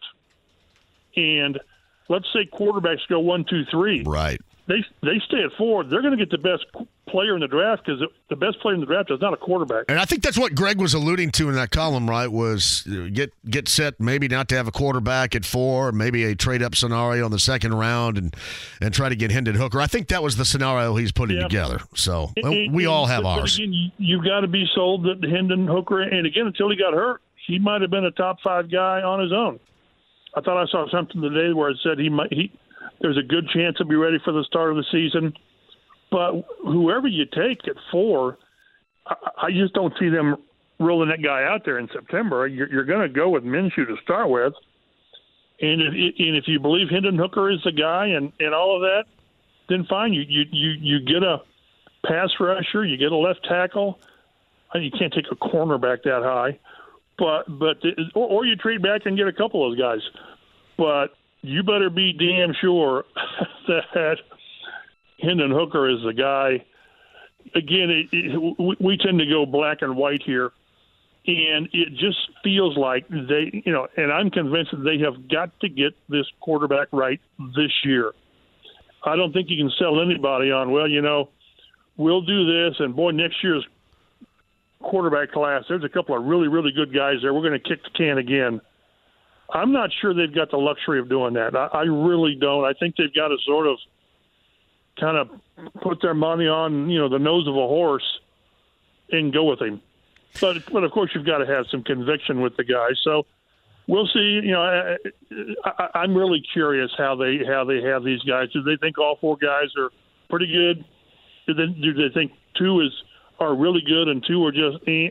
Speaker 4: And let's say quarterbacks go one, two, three.
Speaker 1: Right.
Speaker 4: They they stay at four. They're going to get the best player in the draft because the best player in the draft is not a quarterback.
Speaker 1: And I think that's what Greg was alluding to in that column, right, was get get set maybe not to have a quarterback at four, maybe a trade-up scenario in the second round and, and try to get Hendon Hooker. I think that was the scenario he's putting yeah. together. So well,
Speaker 4: and,
Speaker 1: we
Speaker 4: and,
Speaker 1: all have
Speaker 4: but,
Speaker 1: ours.
Speaker 4: But again, you've got to be sold that Hendon Hooker, and again, until he got hurt, he might have been a top five guy on his own. I thought I saw something today where it said he might he there's a good chance he'll be ready for the start of the season. But whoever you take at four, I, I just don't see them rolling that guy out there in September. You're, you're going to go with Minshew to start with. And if, and if you believe Hendon Hooker is the guy and, and all of that, then fine. You, you, you, you get a pass rusher, you get a left tackle. You can't take a cornerback that high. But but or, or you trade back and get a couple of those guys. But you better be damn sure that Hendon Hooker is the guy. Again, it, it, we tend to go black and white here, and it just feels like they, you know, and I'm convinced that they have got to get this quarterback right this year. I don't think you can sell anybody on, well, you know, we'll do this, and boy, next year's quarterback class, there's a couple of really, really good guys there. We're going to kick the can again. I'm not sure they've got the luxury of doing that. I, I really don't. I think they've got to sort of kind of put their money on, you know, the nose of a horse and go with him. but but of course you've got to have some conviction with the guy. So we'll see. You know, I, I, I'm really curious how they how they have these guys. Do they think all four guys are pretty good? Do they, do they think two is are really good and two are just eh?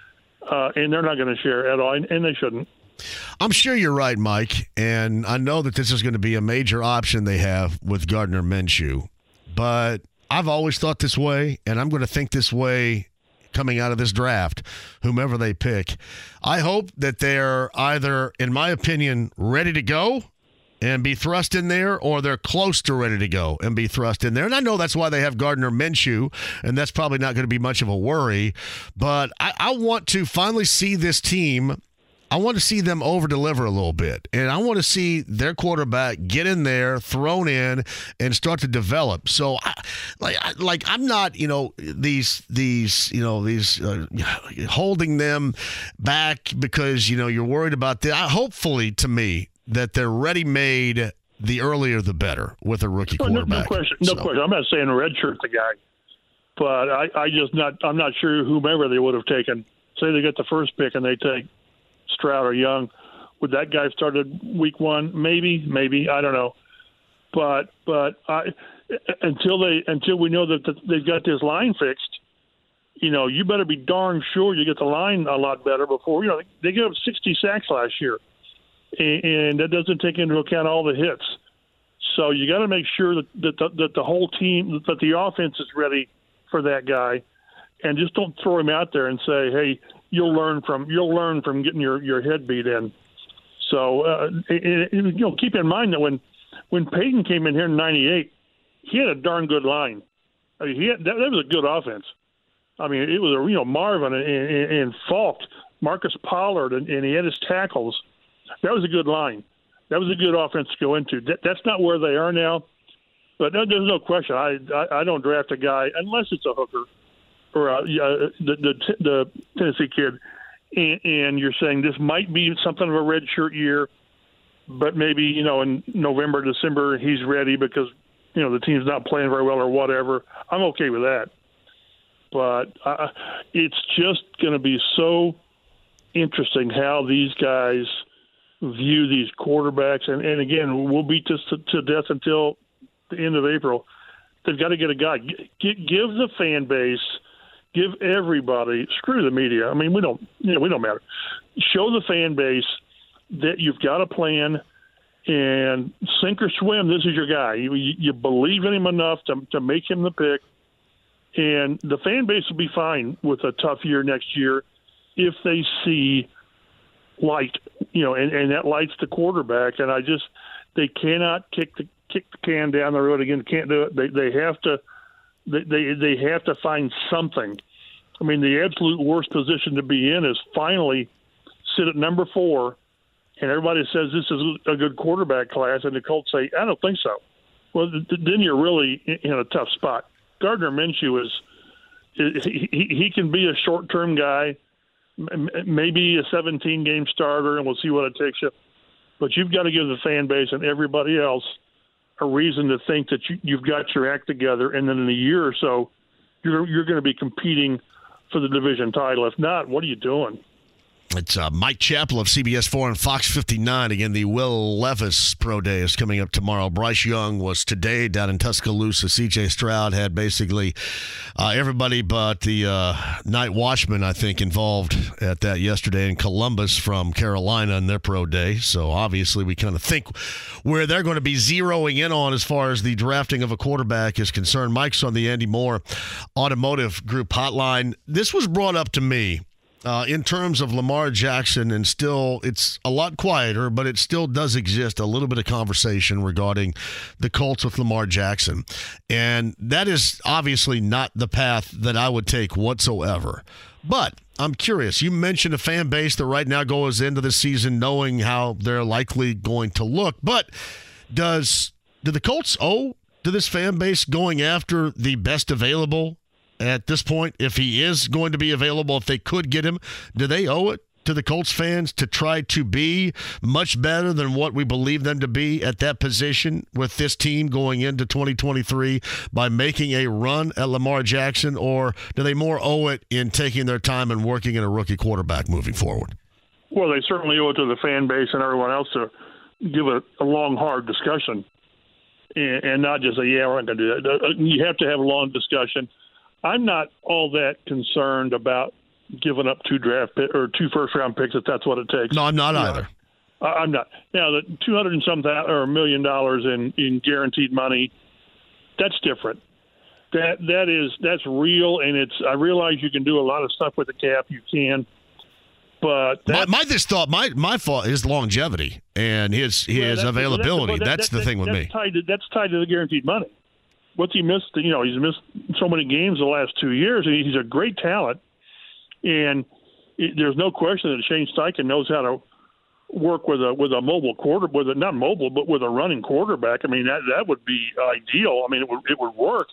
Speaker 4: Uh, and they're not going to share at all, and, and they shouldn't.
Speaker 1: I'm sure you're right, Mike, and I know that this is going to be a major option they have with Gardner Minshew, but I've always thought this way, and I'm going to think this way coming out of this draft, whomever they pick. I hope that they're either, in my opinion, ready to go and be thrust in there, or they're close to ready to go and be thrust in there. And I know that's why they have Gardner Minshew, and that's probably not going to be much of a worry, but I, I want to finally see this team. I want to see them over-deliver a little bit, and I want to see their quarterback get in there, thrown in, and start to develop. So, I, like, I, like I'm not, you know, these, these, you know, these uh, holding them back because you know you're worried about that. Hopefully, to me, that they're ready-made. The earlier, the better with a rookie quarterback.
Speaker 4: No, no question. No
Speaker 1: so.
Speaker 4: question. I'm not saying redshirt the guy, but I, I just not. I'm not sure whomever they would have taken. Say they get the first pick and they take Stroud or Young, would that guy have started week one? Maybe, maybe I don't know. But but I, until they until we know that they've got this line fixed, you know, you better be darn sure you get the line a lot better before. You know, they gave up sixty sacks last year, and, and that doesn't take into account all the hits. So you got to make sure that that the, that the whole team, that the offense is ready for that guy, and just don't throw him out there and say, hey, you'll learn from you'll learn from getting your, your head beat in. So uh, it, it, you know, keep in mind that when when Peyton came in here in ninety-eight, he had a darn good line. I mean, he had, that, that was a good offense. I mean, it was a you know Marvin and, and, and Falk, Marcus Pollard, and, and he had his tackles. That was a good line. That was a good offense to go into. That, that's not where they are now. But no, there's no question. I, I I don't draft a guy unless it's a hooker. Or uh, the, the the Tennessee kid, and, and you're saying this might be something of a red shirt year, but maybe you know in November, December he's ready because you know the team's not playing very well or whatever. I'm okay with that, but uh, it's just going to be so interesting how these guys view these quarterbacks, and, and again we'll beat this to, to death until the end of April. They've got to get a guy. G- give the fan base. Give everybody, screw the media. I mean, we don't, you know, we don't matter. Show the fan base that you've got a plan, and sink or swim. This is your guy. You, you believe in him enough to to make him the pick, and the fan base will be fine with a tough year next year if they see light, you know, and, and that light's the quarterback. And I just, they cannot kick the kick the can down the road again. Can't do it. They they have to. They, they they have to find something. I mean, the absolute worst position to be in is finally sit at number four, and everybody says this is a good quarterback class, and the Colts say, I don't think so. Well, th- then you're really in a tough spot. Gardner Minshew is he, he, he can be a short-term guy, m- maybe a seventeen-game starter, and we'll see what it takes you. But you've got to give the fan base and everybody else a reason to think that you, you've got your act together, and then in a year or so, you're you're going to be competing for the division title. If not, what are you doing?
Speaker 1: It's uh, Mike Chappell of C B S four and Fox fifty-nine. Again, the Will Levis Pro Day is coming up tomorrow. Bryce Young was today down in Tuscaloosa. C J Stroud had basically uh, everybody but the uh, night watchman, I think, involved at that yesterday in Columbus from Carolina in their Pro Day. So obviously we kind of think where they're going to be zeroing in on as far as the drafting of a quarterback is concerned. Mike's on the Andy Moore Automotive Group hotline. This was brought up to me. Uh, in terms of Lamar Jackson, and still it's a lot quieter, but it still does exist a little bit of conversation regarding the Colts with Lamar Jackson. And that is obviously not the path that I would take whatsoever. But I'm curious. You mentioned a fan base that right now goes into the season knowing how they're likely going to look. But does do the Colts owe to this fan base going after the best available at this point? If he is going to be available, if they could get him, do they owe it to the Colts fans to try to be much better than what we believe them to be at that position with this team going into twenty twenty-three by making a run at Lamar Jackson, or do they more owe it in taking their time and working in a rookie quarterback moving forward?
Speaker 4: Well, they certainly owe it to the fan base and everyone else to give a, a long, hard discussion and, and not just say, yeah, we're not going to do that. You have to have a long discussion. I'm not all that concerned about giving up two draft pick, or two first round picks if that's what it takes.
Speaker 1: No, I'm not
Speaker 4: you
Speaker 1: either.
Speaker 4: Know, I'm not. Now, the two hundred and some thousand or a million dollars in, in guaranteed money, that's different. That that is that's real, and it's. I realize you can do a lot of stuff with the cap. You can, but
Speaker 1: my, my this thought my my fault is longevity and his his
Speaker 4: well,
Speaker 1: availability.
Speaker 4: That's,
Speaker 1: that's
Speaker 4: that,
Speaker 1: the
Speaker 4: that,
Speaker 1: thing with
Speaker 4: that's
Speaker 1: me.
Speaker 4: Tied to, that's tied to the guaranteed money. What's he missed? You know, he's missed so many games the last two years. He's a great talent. And it, there's no question that Shane Steichen knows how to work with a with a mobile quarter, with a, not mobile, but with a running quarterback. I mean, that that would be ideal. I mean, it would it would work.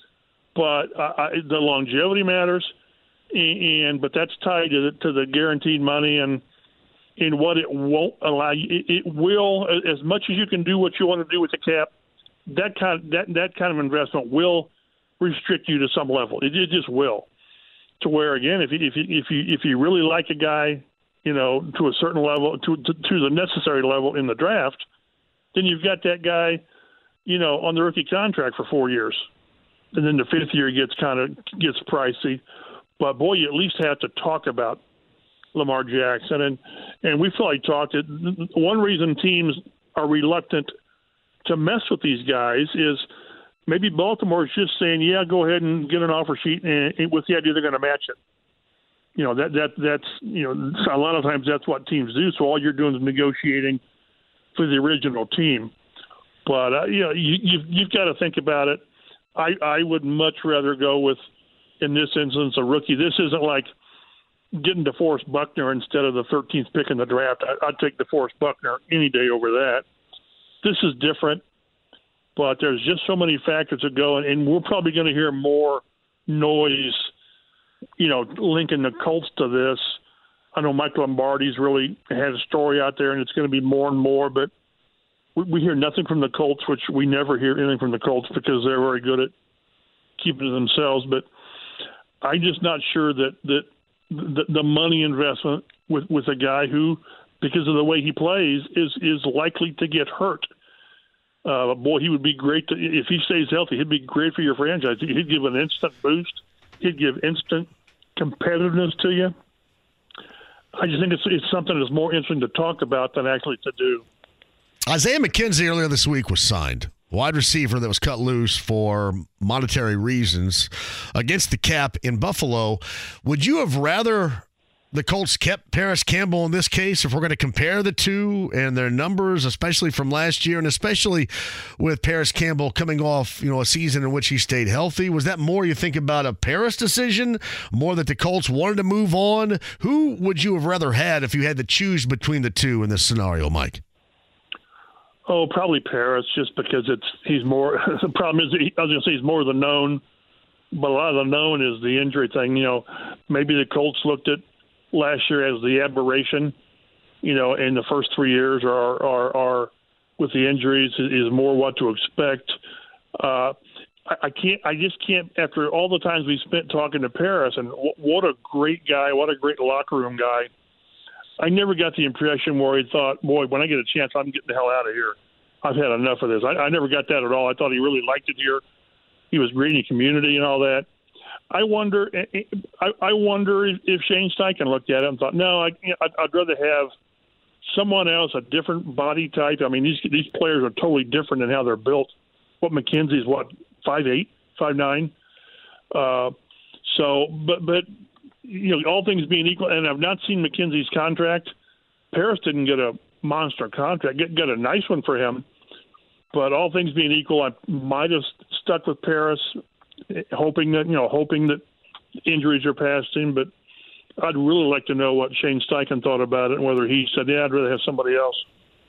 Speaker 4: But uh, I, the longevity matters, and, and but that's tied to the, to the guaranteed money and in what it won't allow you. It, it will, as much as you can do what you want to do with the cap. That kind of, that that kind of investment will restrict you to some level. It, it just will. To where again, if you, if you, if you if you really like a guy, you know, to a certain level, to, to to the necessary level in the draft, then you've got that guy, you know, on the rookie contract for four years, and then the fifth year gets kind of gets pricey. But boy, you at least have to talk about Lamar Jackson, and and we've probably talked it. One reason teams are reluctant to mess with these guys is maybe Baltimore is just saying, yeah, go ahead and get an offer sheet, and, and with the idea they're going to match it. You know, that that that's, you know, a lot of times that's what teams do. So all you're doing is negotiating for the original team. But, uh, you know, you, you've, you've got to think about it. I, I would much rather go with, in this instance, a rookie. This isn't like getting DeForest Buckner instead of the thirteenth pick in the draft. I, I'd take DeForest Buckner any day over that. This is different. But there's just so many factors that go, and we're probably going to hear more noise, you know, linking the Colts to this. I know Mike Lombardi's really had a story out there, and it's going to be more and more, but we, we hear nothing from the Colts, which we never hear anything from the Colts because they're very good at keeping to themselves. But I'm just not sure that, that the, the money investment with, with a guy who, because of the way he plays, is, is likely to get hurt. Uh, boy, he would be great to, if he stays healthy. He'd be great for your franchise. He'd give an instant boost. He'd give instant competitiveness to you. I just think it's it's something that's more interesting to talk about than actually to do.
Speaker 1: Isaiah McKenzie earlier this week was signed, wide receiver that was cut loose for monetary reasons against the cap in Buffalo. Would you have rather the Colts kept Paris Campbell in this case, if we're going to compare the two and their numbers, especially from last year, and especially with Paris Campbell coming off, you know, a season in which he stayed healthy? Was that more you think about a Paris decision, more that the Colts wanted to move on? Who would you have rather had if you had to choose between the two in this scenario, Mike?
Speaker 4: Oh, probably Paris, just because it's he's more. The problem is, he, I was going to say he's more the known, but a lot of the known is the injury thing. You know, maybe the Colts looked at last year as the aberration, you know, in the first three years are are, are with the injuries is more what to expect. Uh, I, I can't, I just can't. After all the times we spent talking to Paris, and w- what a great guy, what a great locker room guy. I never got the impression where he thought, boy, when I get a chance, I'm getting the hell out of here. I've had enough of this. I, I never got that at all. I thought he really liked it here. He was great in the community and all that. I wonder. I, I wonder if Shane Steichen looked at it and thought, "No, I, I'd, I'd rather have someone else, a different body type." I mean, these these players are totally different in how they're built. What McKenzie's what five eight, five nine. Uh, so, but but you know, all things being equal, and I've not seen McKenzie's contract. Paris didn't get a monster contract. Get got a nice one for him. But all things being equal, I might have stuck with Paris, hoping that, you know, hoping that injuries are past him. But I'd really like to know what Shane Steichen thought about it and whether he said, yeah, I'd rather have somebody else.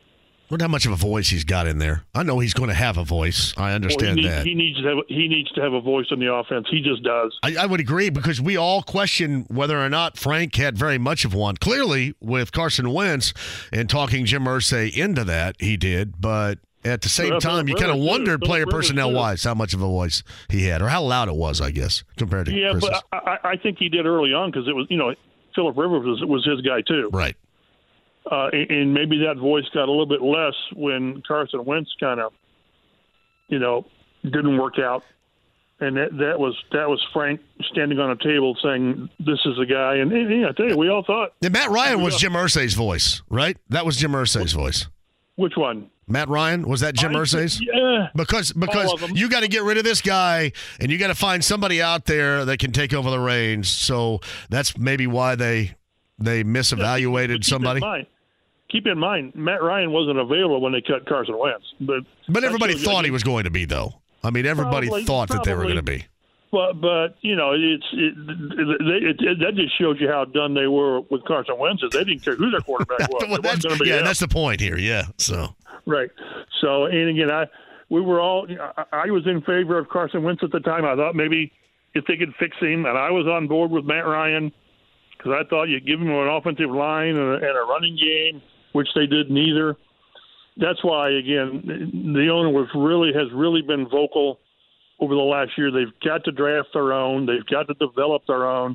Speaker 1: Wonder how much of a voice he's got in there. I know he's going to have a voice. I understand
Speaker 4: well, he needs,
Speaker 1: that.
Speaker 4: He needs to have he needs to have a voice in the offense. He just does.
Speaker 1: I, I would agree because we all question whether or not Frank had very much of one. Clearly, with Carson Wentz and talking Jim Irsay into that, he did. But at the same
Speaker 4: well,
Speaker 1: time, you kind of wondered player personnel-wise how much of a voice he had or how loud it was, I guess, compared to
Speaker 4: yeah.
Speaker 1: Chris's.
Speaker 4: But I, I think he did early on because it was you know Phillip Rivers was, was his guy too.
Speaker 1: Right.
Speaker 4: Uh, and maybe that voice got a little bit less when Carson Wentz kind of, you know, didn't work out, and that that was that was Frank standing on a table saying, "This is the guy." And, and yeah, I tell you, we all thought.
Speaker 1: And Matt Ryan was Jim Irsay's voice, right? That was Jim Irsay's voice.
Speaker 4: Which one?
Speaker 1: Matt Ryan, was that Jim
Speaker 4: I,
Speaker 1: Irsay's?
Speaker 4: Yeah.
Speaker 1: Because because you got to get rid of this guy, and you got to find somebody out there that can take over the reins. So that's maybe why they they misevaluated
Speaker 4: yeah, keep
Speaker 1: somebody.
Speaker 4: In mind, keep in mind, Matt Ryan wasn't available when they cut Carson Wentz, but
Speaker 1: but everybody thought he was going to be though. I mean, everybody
Speaker 4: probably,
Speaker 1: thought that
Speaker 4: probably,
Speaker 1: they were going to be.
Speaker 4: But but you know, it's it, it, it, it, that just shows you how done they were with Carson Wentz. They didn't care who their quarterback was.
Speaker 1: well, that's,
Speaker 4: be
Speaker 1: yeah,
Speaker 4: him.
Speaker 1: that's the point here. Yeah, so
Speaker 4: right. So and again, I we were all I, I was in favor of Carson Wentz at the time. I thought maybe if they could fix him, and I was on board with Matt Ryan because I thought you'd give him an offensive line and a, and a running game, which they did neither. That's why again the owner was really has really been vocal over the last year. They've got to draft their own. They've got to develop their own.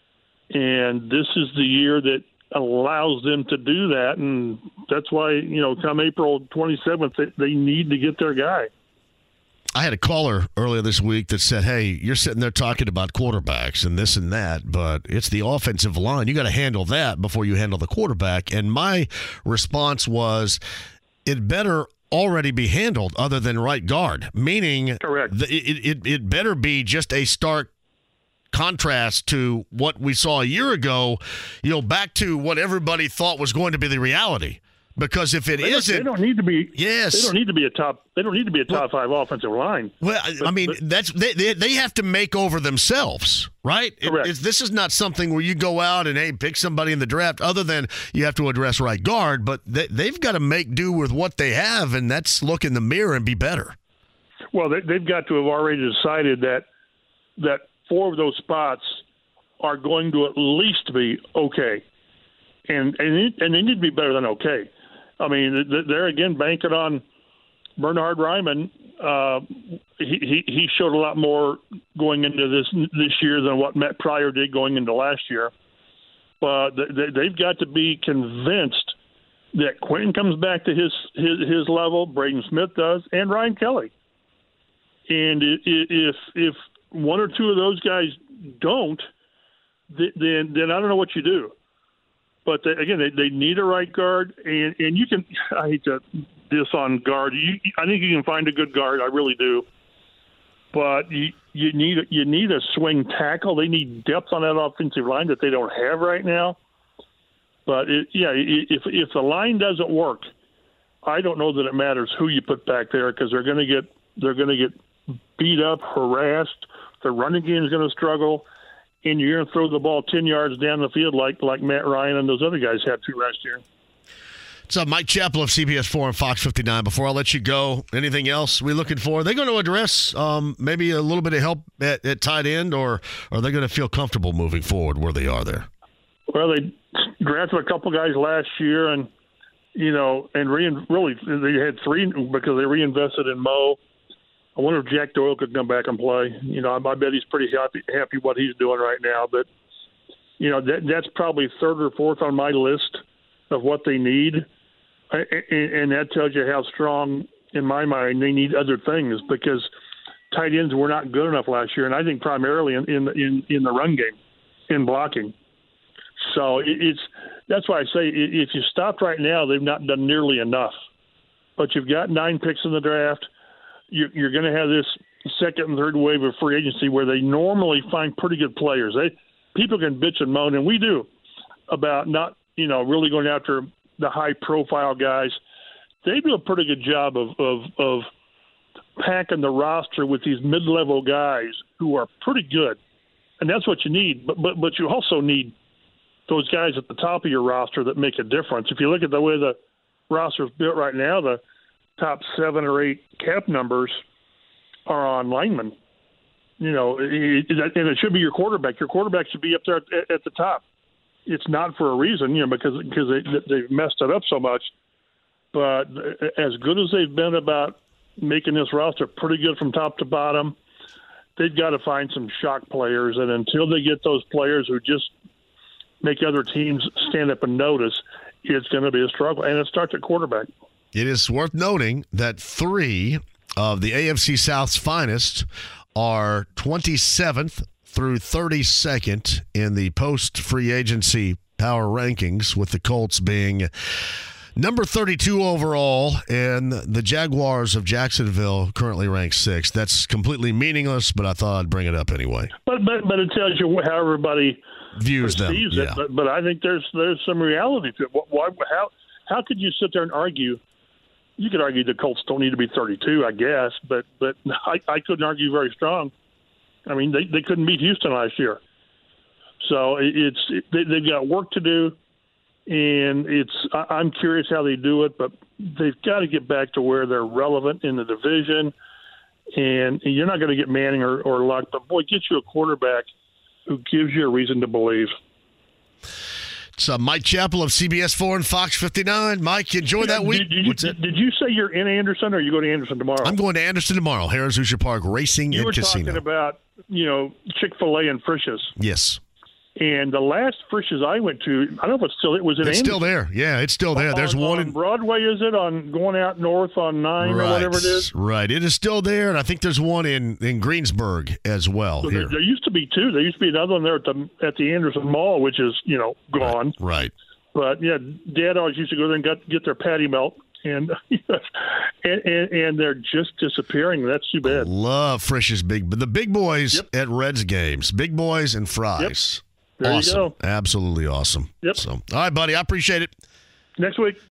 Speaker 4: And this is the year that allows them to do that. And that's why, you know, come April twenty-seventh, they, they need to get their guy.
Speaker 1: I had a caller earlier this week that said, hey, you're sitting there talking about quarterbacks and this and that, but it's the offensive line. You got to handle that before you handle the quarterback. And my response was, it better already be handled other than right guard, meaning
Speaker 4: correct.
Speaker 1: The, it, it, it better be just a stark contrast to what we saw a year ago, you know, back to what everybody thought was going to be the reality. Because if it
Speaker 4: they
Speaker 1: isn't,
Speaker 4: they don't need to be.
Speaker 1: Yes,
Speaker 4: they don't need to be a top. They don't need to be a top well, five offensive line.
Speaker 1: Well,
Speaker 4: but,
Speaker 1: I mean,
Speaker 4: but,
Speaker 1: that's they, they they have to make over themselves, right?
Speaker 4: Correct.
Speaker 1: It, this is not something where you go out and hey, pick somebody in the draft. Other than you have to address right guard, but they, they've got to make do with what they have, and that's look in the mirror and be better.
Speaker 4: Well, they, they've got to have already decided that that four of those spots are going to at least be okay, and and and they need to be better than okay. I mean, they're again banking on Bernhard Raimann. Uh, he, he he showed a lot more going into this this year than what Matt Pryor did going into last year. But they, they've got to be convinced that Quentin comes back to his his, his level, Braden Smith does, and Ryan Kelly. And if if one or two of those guys don't, then then I don't know what you do. But they, again, they, they need a right guard, and, and you can. I hate to this on guard. You, I think you can find a good guard. I really do. But you, you need you need a swing tackle. They need depth on that offensive line that they don't have right now. But it, yeah, if if the line doesn't work, I don't know that it matters who you put back there because they're going to get they're going to get beat up, harassed. The running game is going to struggle. And you're going to throw the ball ten yards down the field like like Matt Ryan and those other guys had to last year.
Speaker 1: What's up, Mike Chappell of C B S four and Fox fifty-nine. Before I let you go, anything else we looking for? Are they going to address um, maybe a little bit of help at, at tight end, or are they going to feel comfortable moving forward where they are there?
Speaker 4: Well, they drafted a couple guys last year, and you know, and re- really they had three because they reinvested in Mo. I wonder if Jack Doyle could come back and play. You know, I, I bet he's pretty happy happy what he's doing right now. But you know, that that's probably third or fourth on my list of what they need, and, and that tells you how strong, in my mind, they need other things because tight ends were not good enough last year, and I think primarily in in in, in the run game, in blocking. So it, it's that's why I say if you stopped right now, they've not done nearly enough. But you've got nine picks in the draft. You're going to have this second and third wave of free agency where they normally find pretty good players. They people can bitch and moan, and we do, about not you know really going after the high profile guys. They do a pretty good job of of, of packing the roster with these mid level guys who are pretty good, and that's what you need. But but but you also need those guys at the top of your roster that make a difference. If you look at the way the roster's built right now, the top seven or eight cap numbers are on linemen. You know, it, it, and it should be your quarterback. Your quarterback should be up there at, at the top. It's not for a reason, you know, because because they, they've messed it up so much. But as good as they've been about making this roster pretty good from top to bottom, they've got to find some shock players. And until they get those players who just make other teams stand up and notice, it's going to be a struggle. And it starts at quarterback.
Speaker 1: It is worth noting that three of the A F C South's finest are twenty-seventh through thirty-second in the post-free agency power rankings, with the Colts being number thirty-two overall, and the Jaguars of Jacksonville currently ranked sixth. That's completely meaningless, but I thought I'd bring it up anyway.
Speaker 4: But but, but it tells you how everybody
Speaker 1: views them.
Speaker 4: It.
Speaker 1: Yeah.
Speaker 4: But, but I think there's there's some reality to it. Why, how how could you sit there and argue? You could argue the Colts don't need to be thirty-two, I guess, but but I, I couldn't argue very strong. I mean, they, they couldn't beat Houston last year. So it's it, they, they've got work to do, and it's I, I'm curious how they do it, but they've got to get back to where they're relevant in the division. And you're not going to get Manning or, or Luck, but, boy, get you a quarterback who gives you a reason to believe.
Speaker 1: It's uh, Mike Chappell of C B S four and Fox fifty-nine. Mike, enjoy that week.
Speaker 4: Did, did, you, did, did you say you're in Anderson, or are you going to Anderson tomorrow?
Speaker 1: I'm going to Anderson tomorrow. Harris Hoosier Park Racing
Speaker 4: you
Speaker 1: and
Speaker 4: were
Speaker 1: Casino.
Speaker 4: Talking about, you know, Chick-fil-A and Frisch's.
Speaker 1: Yes.
Speaker 4: And the last Frisch's I went to, I don't know if it's still, it was in
Speaker 1: It's
Speaker 4: Anderson.
Speaker 1: still there. Yeah, it's still there. There's
Speaker 4: on,
Speaker 1: one
Speaker 4: on
Speaker 1: in
Speaker 4: Broadway, is it? On going out north on nine
Speaker 1: right,
Speaker 4: or whatever it is?
Speaker 1: Right. It is still there, and I think there's one in, in Greensburg as well.
Speaker 4: So
Speaker 1: here.
Speaker 4: There, there used to be two. There used to be another one there at the at the Anderson Mall, which is, you know, gone.
Speaker 1: Right. right.
Speaker 4: But, yeah, Dad always used to go there and got, get their patty melt, and, and, and and they're just disappearing. That's too bad.
Speaker 1: Love Frisch's big, but the big boys
Speaker 4: Yep.
Speaker 1: at Reds games, big boys and fries.
Speaker 4: There
Speaker 1: awesome.
Speaker 4: you go.
Speaker 1: Absolutely awesome.
Speaker 4: Yep.
Speaker 1: So, all right, buddy, I appreciate it.
Speaker 4: Next week.